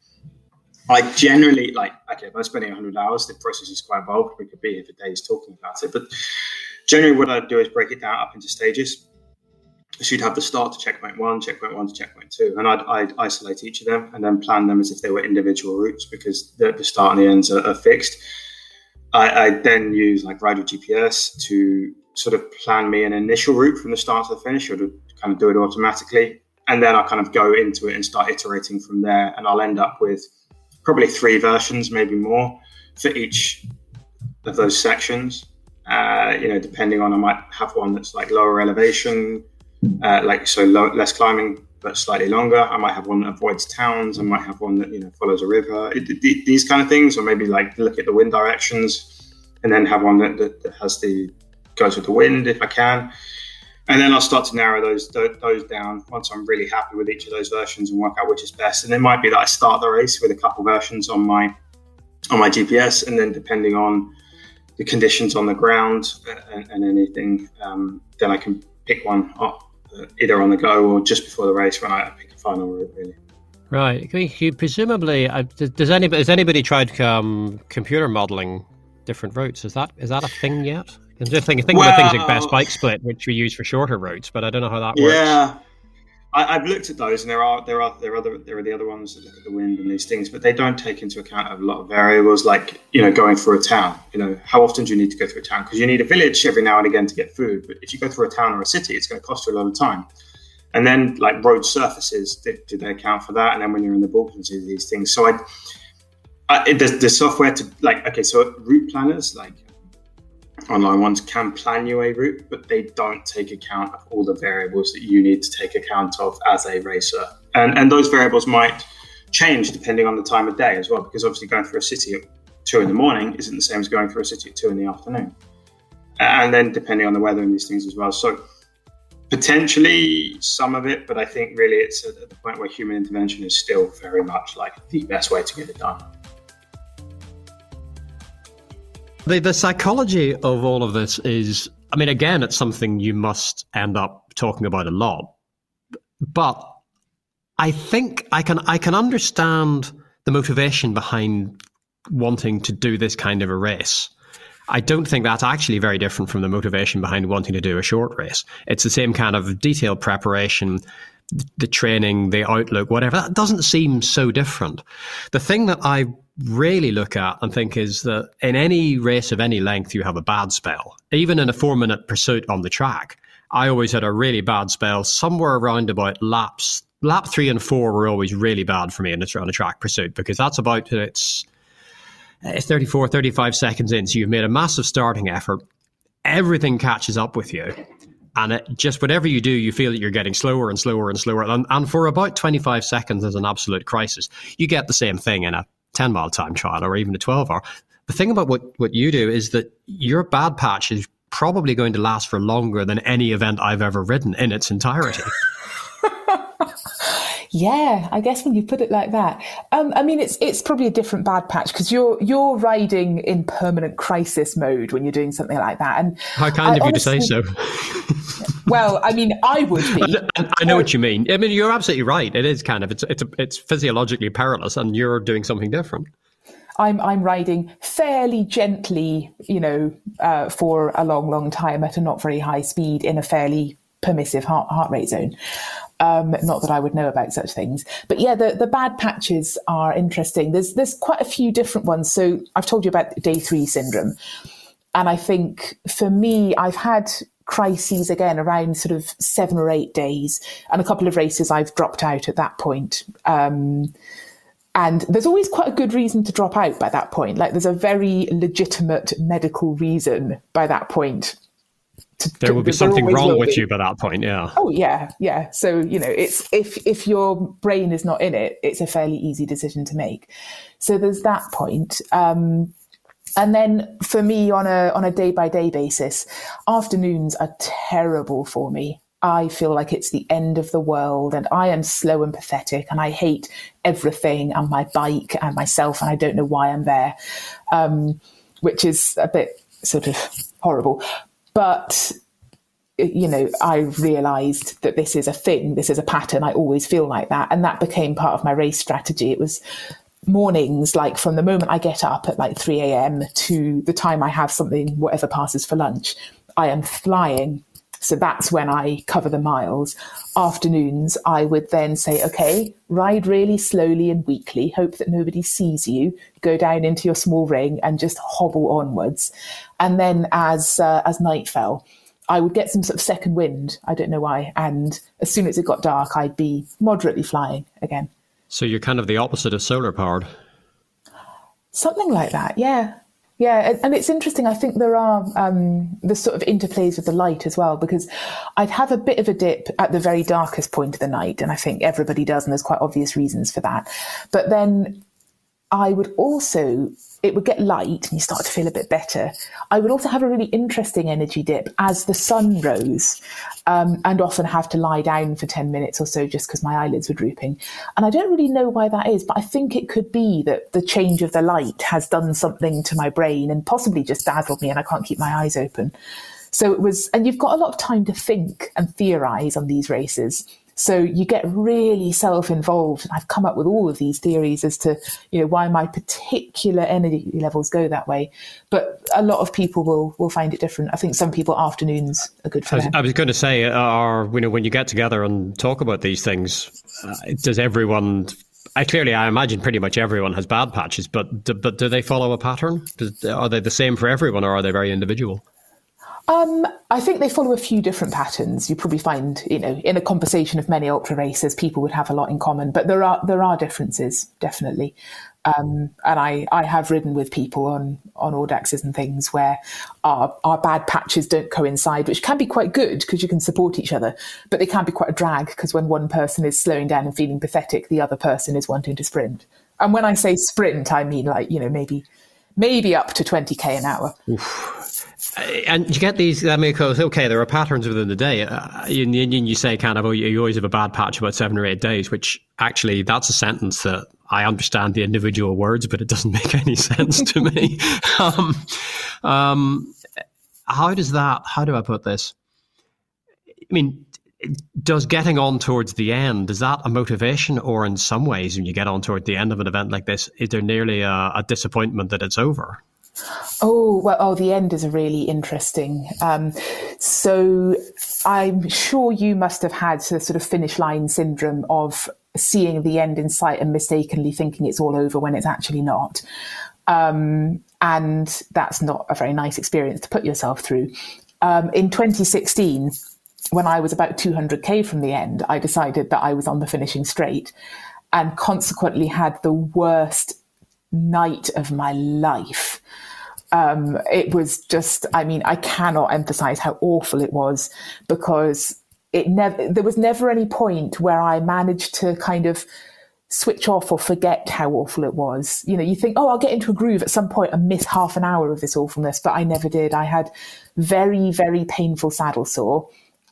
S4: I generally, if I'm spending 100 hours, the process is quite involved. We could be here for days talking about it. But generally what I do is break it down up into stages. So you'd have the start to checkpoint 1 to checkpoint 2. And I'd isolate each of them and then plan them as if they were individual routes because the start and the ends are fixed. I then use Rider GPS to sort of plan me an initial route from the start to the finish, or to kind of do it automatically. And then I kind of go into it and start iterating from there. And I'll end up with probably 3 versions, maybe more, for each of those sections. Depending on, I might have one that's lower elevation, less climbing, but slightly longer. I might have one that avoids towns. I might have one that, follows a river, these kind of things, or maybe look at the wind directions and then have one that goes with the wind if I can. And then I'll start to narrow those down once I'm really happy with each of those versions and work out which is best. And it might be that I start the race with a couple versions on my GPS, and then depending on the conditions on the ground and anything, then I can pick one up either on the go or just before the race when I pick a final route, really.
S7: Right. You presumably, has anybody tried computer modelling different routes? Is that a thing yet? I'm just thinking about things like Best Bike Split, which we use for shorter routes, but I don't know how that works.
S4: Yeah. I've looked at those, and there are the other ones that look at the wind and these things, but they don't take into account a lot of variables, like going through a town. How often do you need to go through a town? Because you need a village every now and again to get food, but if you go through a town or a city, it's going to cost you a lot of time. And then like road surfaces, do they account for that? And then when you're in the Balkans, these things. So the software so route planners like online ones can plan you a route, but they don't take account of all the variables that you need to take account of as a racer. And those variables might change depending on the time of day as well, because obviously going through a city at 2 a.m. isn't the same as going through a city at 2 p.m. And then depending on the weather and these things as well. So potentially some of it, but I think really it's at the point where human intervention is still very much like the best way to get it done.
S7: The psychology of all of this is, again, it's something you must end up talking about a lot. But I think I can understand the motivation behind wanting to do this kind of a race. I don't think that's actually very different from the motivation behind wanting to do a short race. It's the same kind of detailed preparation, the training, the outlook, whatever. That doesn't seem so different. The thing that I really look at and think is that in any race of any length, you have a bad spell. Even in a 4-minute pursuit on the track, I always had a really bad spell somewhere around about lap 3 and 4 were always really bad for me on a track pursuit, because that's about it's 34, 35 seconds in. So you've made a massive starting effort. Everything catches up with you. And it just whatever you do, you feel that you're getting slower and slower and slower. And for about 25 seconds is an absolute crisis. You get the same thing in a 10-mile time trial or even a 12-hour. The thing about what you do is that your bad patch is probably going to last for longer than any event I've ever ridden in its entirety.
S6: Yeah, I guess when you put it like that, it's probably a different bad patch because you're riding in permanent crisis mode when you're doing something like that. And
S7: how kind of you to say so.
S6: Well, I would be.
S7: I know what you mean. You're absolutely right. It is kind of it's physiologically perilous, and you're doing something different.
S6: I'm riding fairly gently, for a long, long time at a not very high speed in a fairly permissive heart rate zone. Not that I would know about such things. But yeah, the bad patches are interesting. There's quite a few different ones. So I've told you about day 3 syndrome. And I think for me, I've had crises again around sort of 7 or 8 days. And a couple of races I've dropped out at that point. And there's always quite a good reason to drop out by that point. Like there's a very legitimate medical reason by that point.
S7: There will be something wrong with you by that point, yeah.
S6: Oh, yeah. So, it's if your brain is not in it, it's a fairly easy decision to make. So there's that point. And then for me, on a day-by-day basis, afternoons are terrible for me. I feel like it's the end of the world and I am slow and pathetic and I hate everything and my bike and myself and I don't know why I'm there, which is a bit sort of horrible. But, I realised that this is a thing, this is a pattern, I always feel like that. And that became part of my race strategy. It was mornings, like from the moment I get up at like 3 a.m. to the time I have something, whatever passes for lunch, I am flying. So that's when I cover the miles. Afternoons, I would then say, okay, ride really slowly and weakly, hope that nobody sees you, go down into your small ring and just hobble onwards. And then as night fell, I would get some sort of second wind. I don't know why. And as soon as it got dark, I'd be moderately flying again.
S7: So you're kind of the opposite of solar powered.
S6: Something like that, yeah. Yeah, and it's interesting. I think there are the sort of interplays with the light as well, because I'd have a bit of a dip at the very darkest point of the night, and I think everybody does, and there's quite obvious reasons for that. But then I would also, it would get light and you start to feel a bit better. I would also have a really interesting energy dip as the sun rose, and often have to lie down for 10 minutes or so just because my eyelids were drooping. And I don't really know why that is, but I think it could be that the change of the light has done something to my brain and possibly just dazzled me and I can't keep my eyes open. So it was, and you've got a lot of time to think and theorize on these races. So you get really self-involved. And I've come up with all of these theories as to, why my particular energy levels go that way. But a lot of people will find it different. I think some people, afternoons are good for them.
S7: I was going to say, when you get together and talk about these things, does everyone... I imagine pretty much everyone has bad patches, but do they follow a pattern? Are they the same for everyone, or are they very individual?
S6: I think they follow a few different patterns. You probably find, in a conversation of many ultra racers, people would have a lot in common, but there are differences, definitely. And I have ridden with people on Audexes and things where our bad patches don't coincide, which can be quite good because you can support each other, but they can be quite a drag because when one person is slowing down and feeling pathetic, the other person is wanting to sprint. And when I say sprint, I mean maybe up to 20k an hour.
S7: Oof. And you get these, because, okay, there are patterns within the day. You say kind of, you always have a bad patch about 7 or 8 days, which actually that's a sentence that I understand the individual words, but it doesn't make any sense to me. How do I put this? I mean, does getting on towards the end, is that a motivation? Or in some ways, when you get on toward the end of an event like this, is there nearly a disappointment that it's over?
S6: The end is really interesting. So I'm sure you must have had the sort of finish line syndrome of seeing the end in sight and mistakenly thinking it's all over when it's actually not. And that's not a very nice experience to put yourself through. In 2016, when I was about 200k from the end, I decided that I was on the finishing straight and consequently had the worst night of my life. It was just, I cannot emphasize how awful it was, because there was never any point where I managed to kind of switch off or forget how awful it was. You think, I'll get into a groove at some point and miss half an hour of this awfulness, but I never did. I had very, very painful saddle sore,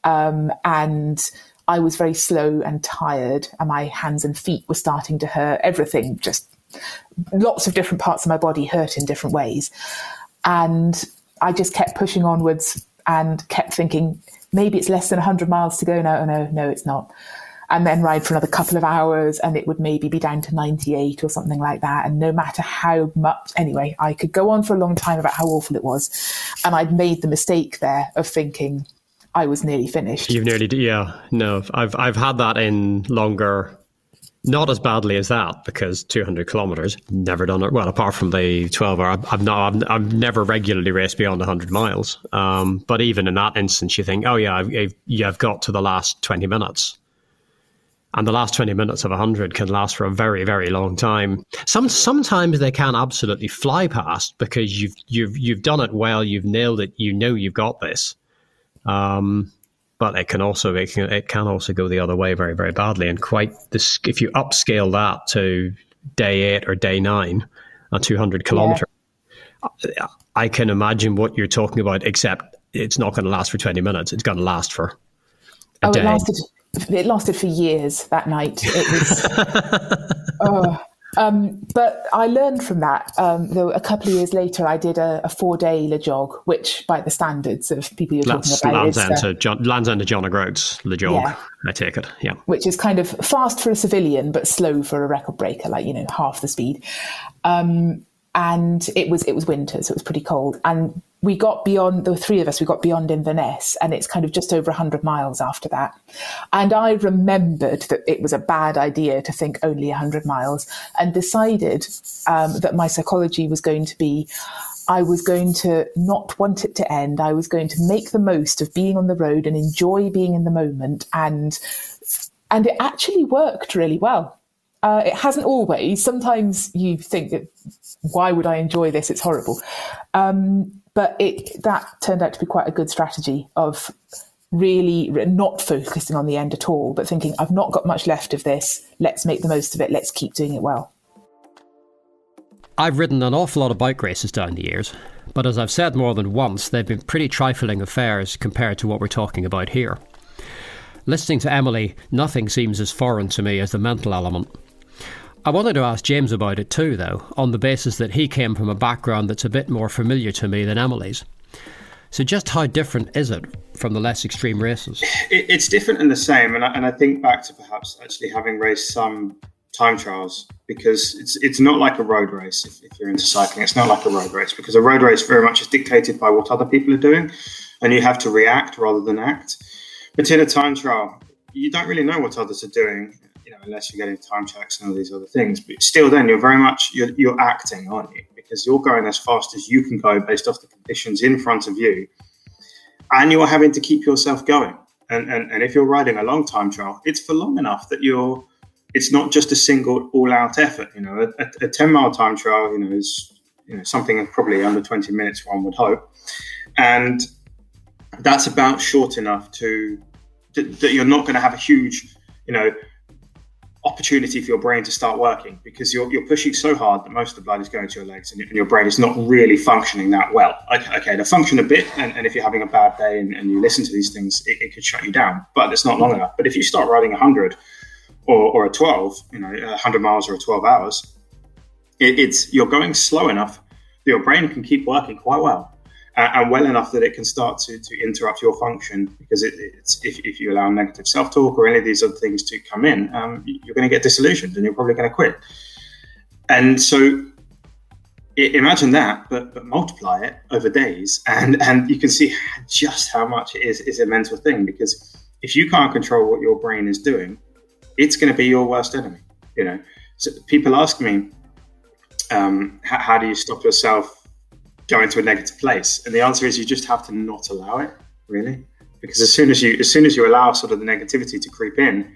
S6: and I was very slow and tired, and my hands and feet were starting to hurt. Everything, just lots of different parts of my body hurt in different ways. And I just kept pushing onwards and kept thinking, maybe it's less than 100 miles to go now. No, it's not. And then ride for another couple of hours and it would maybe be down to 98 or something like that. And no matter how much, anyway, I could go on for a long time about how awful it was. And I'd made the mistake there of thinking I was nearly finished.
S7: You've nearly, yeah. No, I've had that in longer. Not as badly as that, because 200 kilometers, never done it. Well, apart from the 12 hour, I've never regularly raced beyond 100 miles. But even in that instance, you think, you've got to the last 20 minutes. And the last 20 minutes of 100 can last for a very, very long time. Sometimes they can absolutely fly past because you've done it well, you've nailed it, you've got this. But it can also go the other way very, very badly. And if you upscale that to day 8 or day 9, a 200 kilometer, I can imagine what you're talking about, except it's not going to last for 20 minutes. It's going to last for a day.
S6: It lasted for years that night. It was, but I learned from that. Though a couple of years later, I did a 4-day Le Jog, which by the standards of people you're talking about
S7: Land's End to John O'Groats Le Jog, yeah. I take it, yeah. Which
S6: is kind of fast for a civilian, but slow for a record breaker, half the speed. And it was winter, so it was pretty cold. And we got beyond, there were 3 of us, we got beyond Inverness, and it's kind of just over 100 miles after that. And I remembered that it was a bad idea to think only 100 miles, and decided that my psychology was going to be, I was going to not want it to end. I was going to make the most of being on the road and enjoy being in the moment. And it actually worked really well. It hasn't always. Sometimes you think that, why would I enjoy this? It's horrible. But that turned out to be quite a good strategy of really not focusing on the end at all, but thinking, I've not got much left of this. Let's make the most of it. Let's keep doing it well.
S7: I've ridden an awful lot of bike races down the years, but as I've said more than once, they've been pretty trifling affairs compared to what we're talking about here. Listening to Emily, nothing seems as foreign to me as the mental element. I wanted to ask James about it too, though, on the basis that he came from a background that's a bit more familiar to me than Emily's. So just how different is it from the less extreme races?
S4: It's different and the same. And I think back to perhaps actually having raced some time trials, because it's not like a road race. If you're into cycling, it's not like a road race, because a road race very much is dictated by what other people are doing, and you have to react rather than act. But in a time trial, you don't really know what others are doing, unless you're getting time checks and all these other things. But still, then you're very much you're acting, aren't you? Because you're going as fast as you can go based off the conditions in front of you, and you're having to keep yourself going. And if you're riding a long time trial, it's for long enough that it's not just a single all-out effort. A 10-mile time trial, is something probably under 20 minutes, one would hope, and that's about short enough that you're not going to have a huge, opportunity for your brain to start working, because you're pushing so hard that most of the blood is going to your legs, and your brain is not really functioning that well. Okay, they function a bit, and if you're having a bad day and you listen to these things, it could shut you down, but it's not long enough. But if you start riding 100 or a 12, 100 miles or 12 hours, you're going slow enough that your brain can keep working quite well. And well enough that it can start to interrupt your function, because if you allow negative self-talk or any of these other things to come in, you're going to get disillusioned and you're probably going to quit. And so imagine that, but multiply it over days, and you can see just how much it is a mental thing. Because if you can't control what your brain is doing, it's going to be your worst enemy. So people ask me, how do you stop yourself go into a negative place? And the answer is you just have to not allow it, really, because as soon as you allow sort of the negativity to creep in,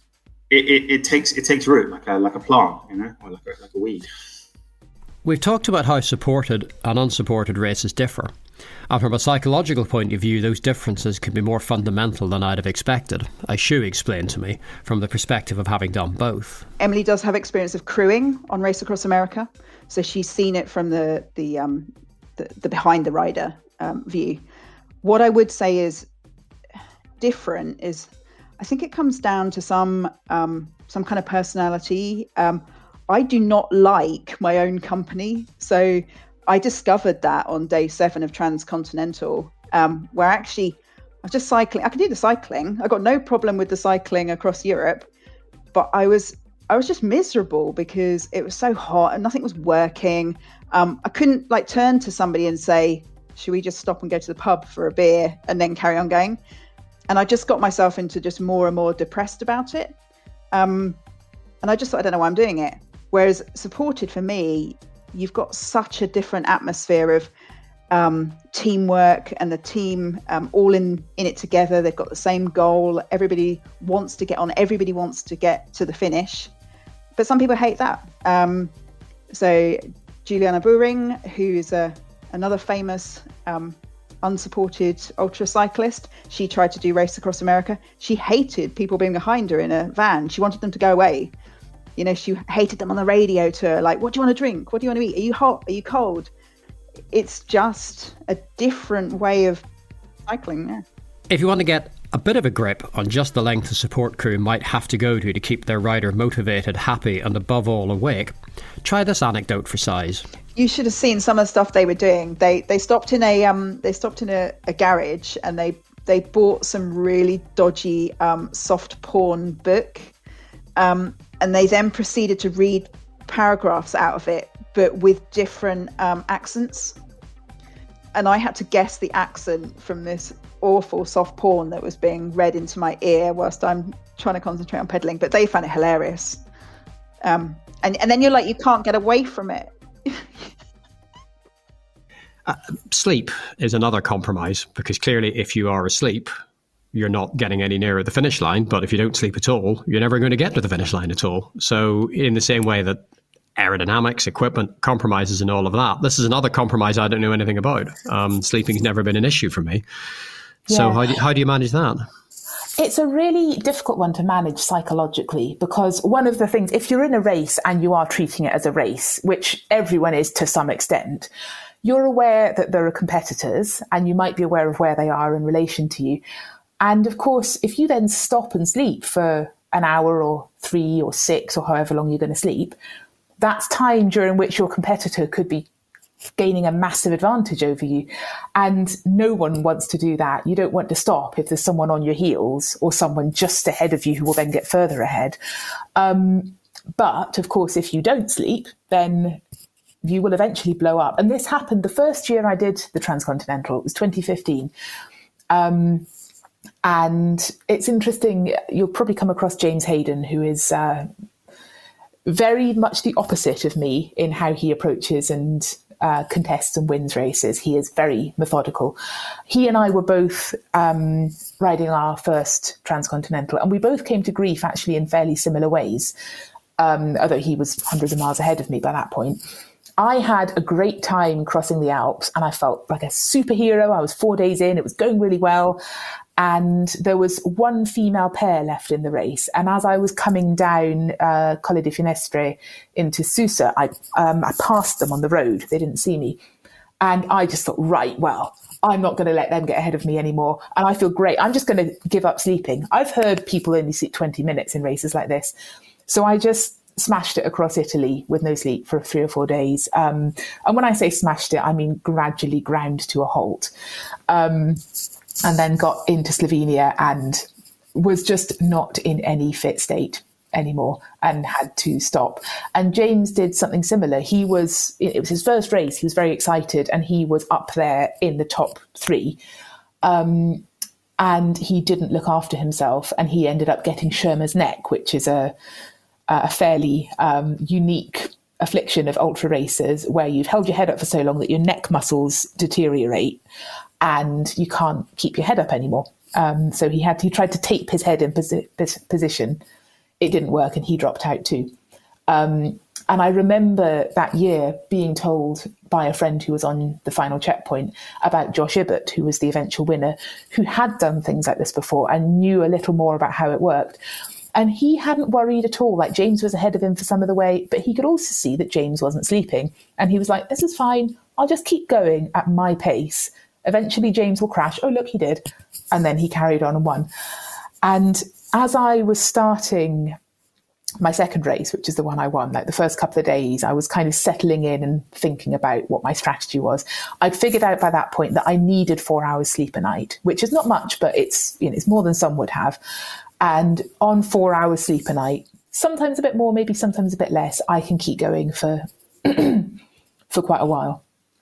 S4: it takes root like a plant, or like a weed.
S7: We've talked about how supported and unsupported races differ, and from a psychological point of view, those differences can be more fundamental than I'd have expected, as Shu explained to me from the perspective of having done both.
S8: Emily does have experience of crewing on Race Across America, so she's seen it from the behind the rider view. What I would say is different is, I think it comes down to some kind of personality. I do not like my own company, so I discovered that on day 7 of Transcontinental, where actually I was just cycling. I could do the cycling. I got no problem with the cycling across Europe, but I was just miserable because it was so hot and nothing was working. I couldn't turn to somebody and say, should we just stop and go to the pub for a beer and then carry on going? And I just got myself into just more and more depressed about it. And I just thought, I don't know why I'm doing it. Whereas supported, for me, you've got such a different atmosphere of teamwork, and the team all in it together. They've got the same goal. Everybody wants to get on. Everybody wants to get to the finish. But some people hate that. So Juliana Buhring, who is another famous unsupported ultra cyclist, she tried to do Race Across America. She hated people being behind her in a van. She wanted them to go away. She hated them on the radio to her, like, what do you want to drink? What do you want to eat? Are you hot? Are you cold? It's just a different way of cycling. Yeah.
S7: If you want to get a bit of a grip on just the length a support crew might have to go to keep their rider motivated, happy, and above all awake, try this anecdote for size.
S8: You should have seen some of the stuff they were doing. They stopped in a garage, and they bought some really dodgy soft porn book, and they then proceeded to read paragraphs out of it, but with different accents. And I had to guess the accent from this awful soft porn that was being read into my ear whilst I'm trying to concentrate on pedaling. But they found it hilarious. And then you're like, you can't get away from it.
S7: Sleep is another compromise, because clearly if you are asleep, you're not getting any nearer the finish line. But if you don't sleep at all, you're never going to get to the finish line at all. So in the same way that aerodynamics, equipment, compromises and all of that, this is another compromise I don't know anything about. Sleeping's never been an issue for me. Yeah. So how do you manage that?
S6: It's a really difficult one to manage psychologically, because one of the things, if you're in a race and you are treating it as a race, which everyone is to some extent, you're aware that there are competitors and you might be aware of where they are in relation to you. And of course, if you then stop and sleep for an hour or 3 or 6 or however long you're going to sleep, that's time during which your competitor could be gaining a massive advantage over you. And no one wants to do that. You don't want to stop if there's someone on your heels or someone just ahead of you who will then get further ahead. But of course, if you don't sleep, then you will eventually blow up. And this happened the first year I did the Transcontinental. It was 2015. And it's interesting, you'll probably come across James Hayden, who is very much the opposite of me in how he approaches and contests and wins races. He is very methodical. He and I were both riding our first Transcontinental, and we both came to grief actually in fairly similar ways, although he was hundreds of miles ahead of me by that point. I had a great time crossing the Alps, and I felt like a superhero. I was 4 days in, it was going really well. And there was one female pair left in the race. And as I was coming down Colle di Finestre into Susa, I passed them on the road. They didn't see me. And I just thought, right, well, I'm not going to let them get ahead of me anymore. And I feel great. I'm just going to give up sleeping. I've heard people only sleep 20 minutes in races like this. So I just smashed it across Italy with no sleep for 3 or 4 days. And when I say smashed it, I mean gradually ground to a halt. And then got into Slovenia and was just not in any fit state anymore and had to stop. And James did something similar. It was his first race. He was very excited and he was up there in the top 3. And he didn't look after himself and he ended up getting Schirmer's neck, which is a fairly unique affliction of ultra racers where you've held your head up for so long that your neck muscles deteriorate and you can't keep your head up anymore. So he tried to tape his head in position. It didn't work and he dropped out too. And I remember that year being told by a friend who was on the final checkpoint about Josh Ibbott, who was the eventual winner, who had done things like this before and knew a little more about how it worked. And he hadn't worried at all. Like, James was ahead of him for some of the way, but he could also see that James wasn't sleeping. And he was like, this is fine. I'll just keep going at my pace. Eventually James will crash. Oh, look, he did. And then he carried on and won. And as I was starting my second race, which is the one I won, like the first couple of days, I was kind of settling in and thinking about what my strategy was. I'd figured out by that point that I needed 4 hours sleep a night, which is not much, but it's more than some would have. And on 4 hours sleep a night, sometimes a bit more, maybe sometimes a bit less, I can keep going for quite a while.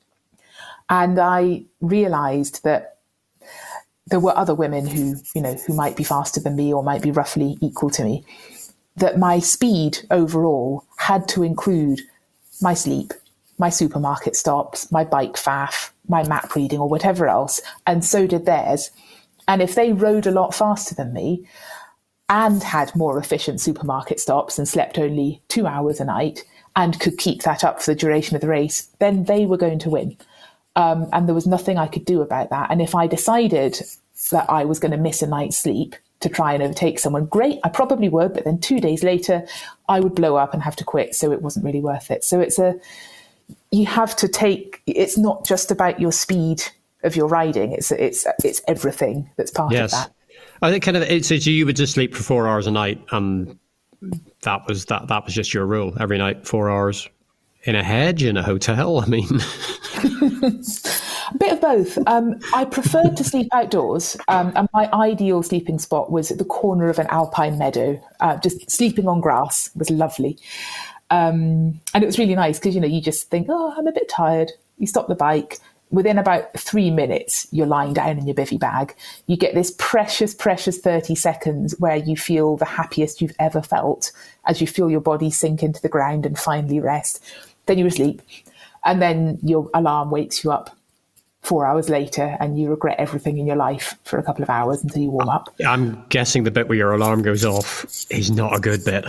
S6: And I realised that there were other women who might be faster than me or might be roughly equal to me, that my speed overall had to include my sleep, my supermarket stops, my bike faff, my map reading or whatever else. And so did theirs. And if they rode a lot faster than me and had more efficient supermarket stops and slept only 2 hours a night and could keep that up for the duration of the race, then they were going to win. And there was nothing I could do about that. And if I decided that I was going to miss a night's sleep to try and overtake someone, great, I probably would. But then 2 days later, I would blow up and have to quit. So it wasn't really worth it. So you have to it's not just about your speed of your riding. It's everything that's part of that.
S7: I think so you would just sleep for 4 hours a night. And that was just your rule every night, 4 hours. In a hedge, in a hotel, I mean.
S6: A bit of both. I preferred to sleep outdoors, and my ideal sleeping spot was at the corner of an alpine meadow. Just sleeping on grass was lovely. And it was really nice because, you just think, oh, I'm a bit tired. You stop the bike. Within about 3 minutes, you're lying down in your bivvy bag. You get this precious, precious 30 seconds where you feel the happiest you've ever felt as you feel your body sink into the ground and finally rest. Then you're asleep. And then your alarm wakes you up 4 hours later and you regret everything in your life for a couple of hours until you warm up.
S7: I'm guessing the bit where your alarm goes off is not a good bit.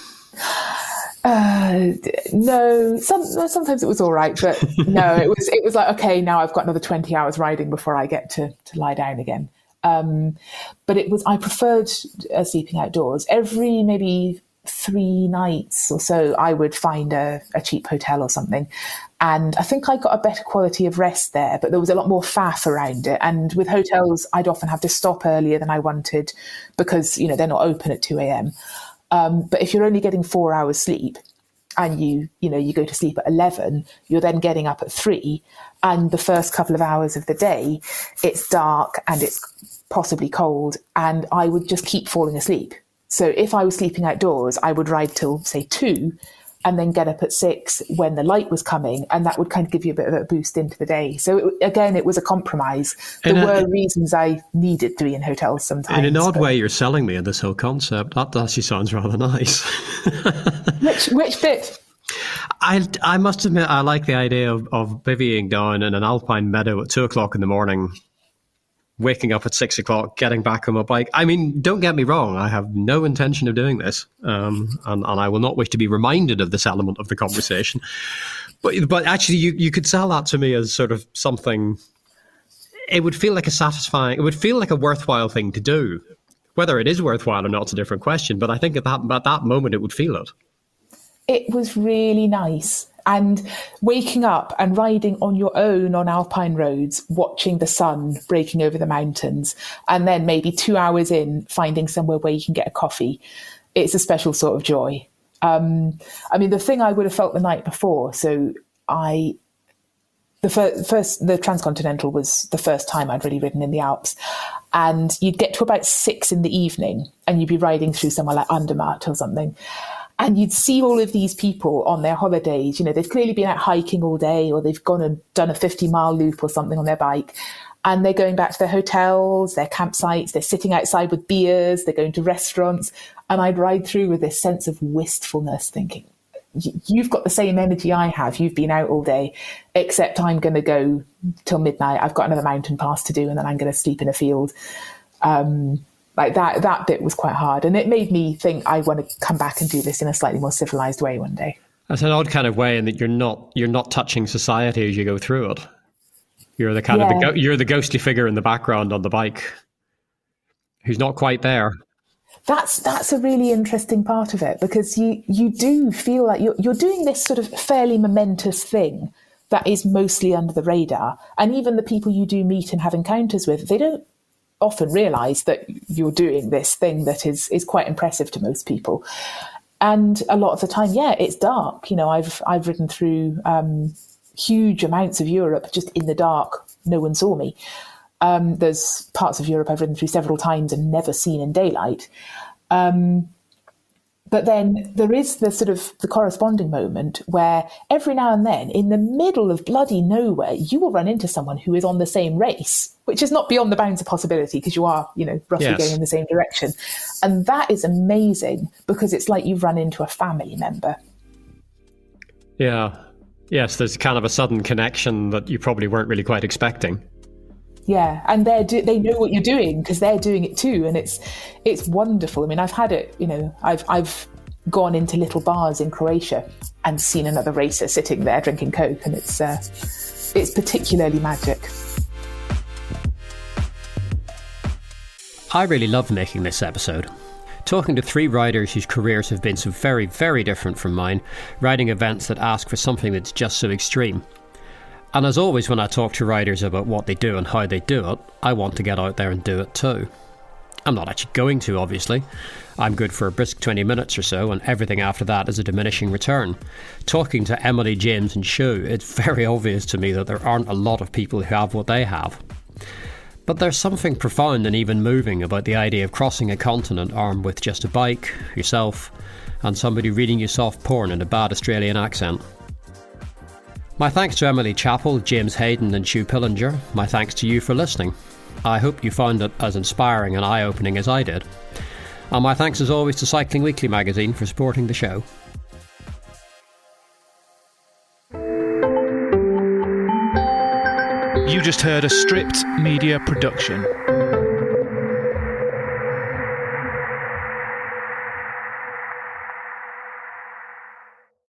S6: No, sometimes it was all right, but no, it was like, okay, now I've got another 20 hours riding before I get to lie down again. But I preferred sleeping outdoors. Every maybe 3 nights or so, I would find a cheap hotel or something. And I think I got a better quality of rest there, but there was a lot more faff around it. And with hotels, I'd often have to stop earlier than I wanted because, they're not open at 2 a.m. But if you're only getting 4 hours sleep and you go to sleep at 11, you're then getting up at 3, and the first couple of hours of the day, it's dark and it's possibly cold, and I would just keep falling asleep. So if I was sleeping outdoors, I would ride till, say, 2, and then get up at 6 when the light was coming, and that would kind of give you a bit of a boost into the day. So again, it was a compromise. There were reasons I needed to be in hotels sometimes.
S7: In an odd way, you're selling me in this whole concept. That actually sounds rather nice.
S6: Which bit?
S7: I must admit, I like the idea of bivvying down in an alpine meadow at 2 o'clock in the morning, waking up at 6 o'clock, getting back on my bike. I mean, don't get me wrong, I have no intention of doing this, and I will not wish to be reminded of this element of the conversation. But actually, you could sell that to me as sort of something. It would feel like it would feel like a worthwhile thing to do. Whether it is worthwhile or not is a different question, but I think at that moment it would feel it.
S6: It was really nice. And waking up and riding on your own on alpine roads, watching the sun breaking over the mountains, and then maybe 2 hours in, finding somewhere where you can get a coffee. It's a special sort of joy. I mean, the thing I would have felt the night before, so the Transcontinental was the first time I'd really ridden in the Alps, and you'd get to about 6 in the evening and you'd be riding through somewhere like Andermatt or something. And you'd see all of these people on their holidays. They've clearly been out hiking all day, or they've gone and done a 50-mile loop or something on their bike. And they're going back to their hotels, their campsites, they're sitting outside with beers, they're going to restaurants. And I'd ride through with this sense of wistfulness, thinking, you've got the same energy I have. You've been out all day, except I'm going to go till midnight. I've got another mountain pass to do, and then I'm going to sleep in a field. Like that bit was quite hard, and it made me think I want to come back and do this in a slightly more civilized way one day.
S7: That's an odd kind of way, in that you're not touching society as you go through it. You're the kind of you're the ghostly figure in the background on the bike, who's not quite there.
S6: That's a really interesting part of it, because you do feel like you're doing this sort of fairly momentous thing that is mostly under the radar, and even the people you do meet and have encounters with, they don't often realise that you're doing this thing that is quite impressive to most people. And a lot of the time, it's dark. I've ridden through huge amounts of Europe just in the dark. No one saw me. There's parts of Europe I've ridden through several times and never seen in daylight. But then there is the corresponding moment where every now and then, in the middle of bloody nowhere, you will run into someone who is on the same race, which is not beyond the bounds of possibility, because you are, roughly going in the same direction. And that is amazing, because it's like you've run into a family member.
S7: Yeah. Yes, there's kind of a sudden connection that you probably weren't really quite expecting.
S6: Yeah, and they know what you're doing because they're doing it too, and it's wonderful. I mean, I've had it. I've gone into little bars in Croatia and seen another racer sitting there drinking Coke, and it's particularly magic.
S7: I really love making this episode. Talking to 3 riders whose careers have been so very, very different from mine, riding events that ask for something that's just so extreme. And as always, when I talk to riders about what they do and how they do it, I want to get out there and do it too. I'm not actually going to, obviously. I'm good for a brisk 20 minutes or so, and everything after that is a diminishing return. Talking to Emily, James and Shu, it's very obvious to me that there aren't a lot of people who have what they have. But there's something profound and even moving about the idea of crossing a continent armed with just a bike, yourself, and somebody reading you soft porn in a bad Australian accent. My thanks to Emily Chappell, James Hayden and Shu Pillinger. My thanks to you for listening. I hope you found it as inspiring and eye-opening as I did. And my thanks as always to Cycling Weekly magazine for supporting the show.
S9: You just heard a Stripped Media production.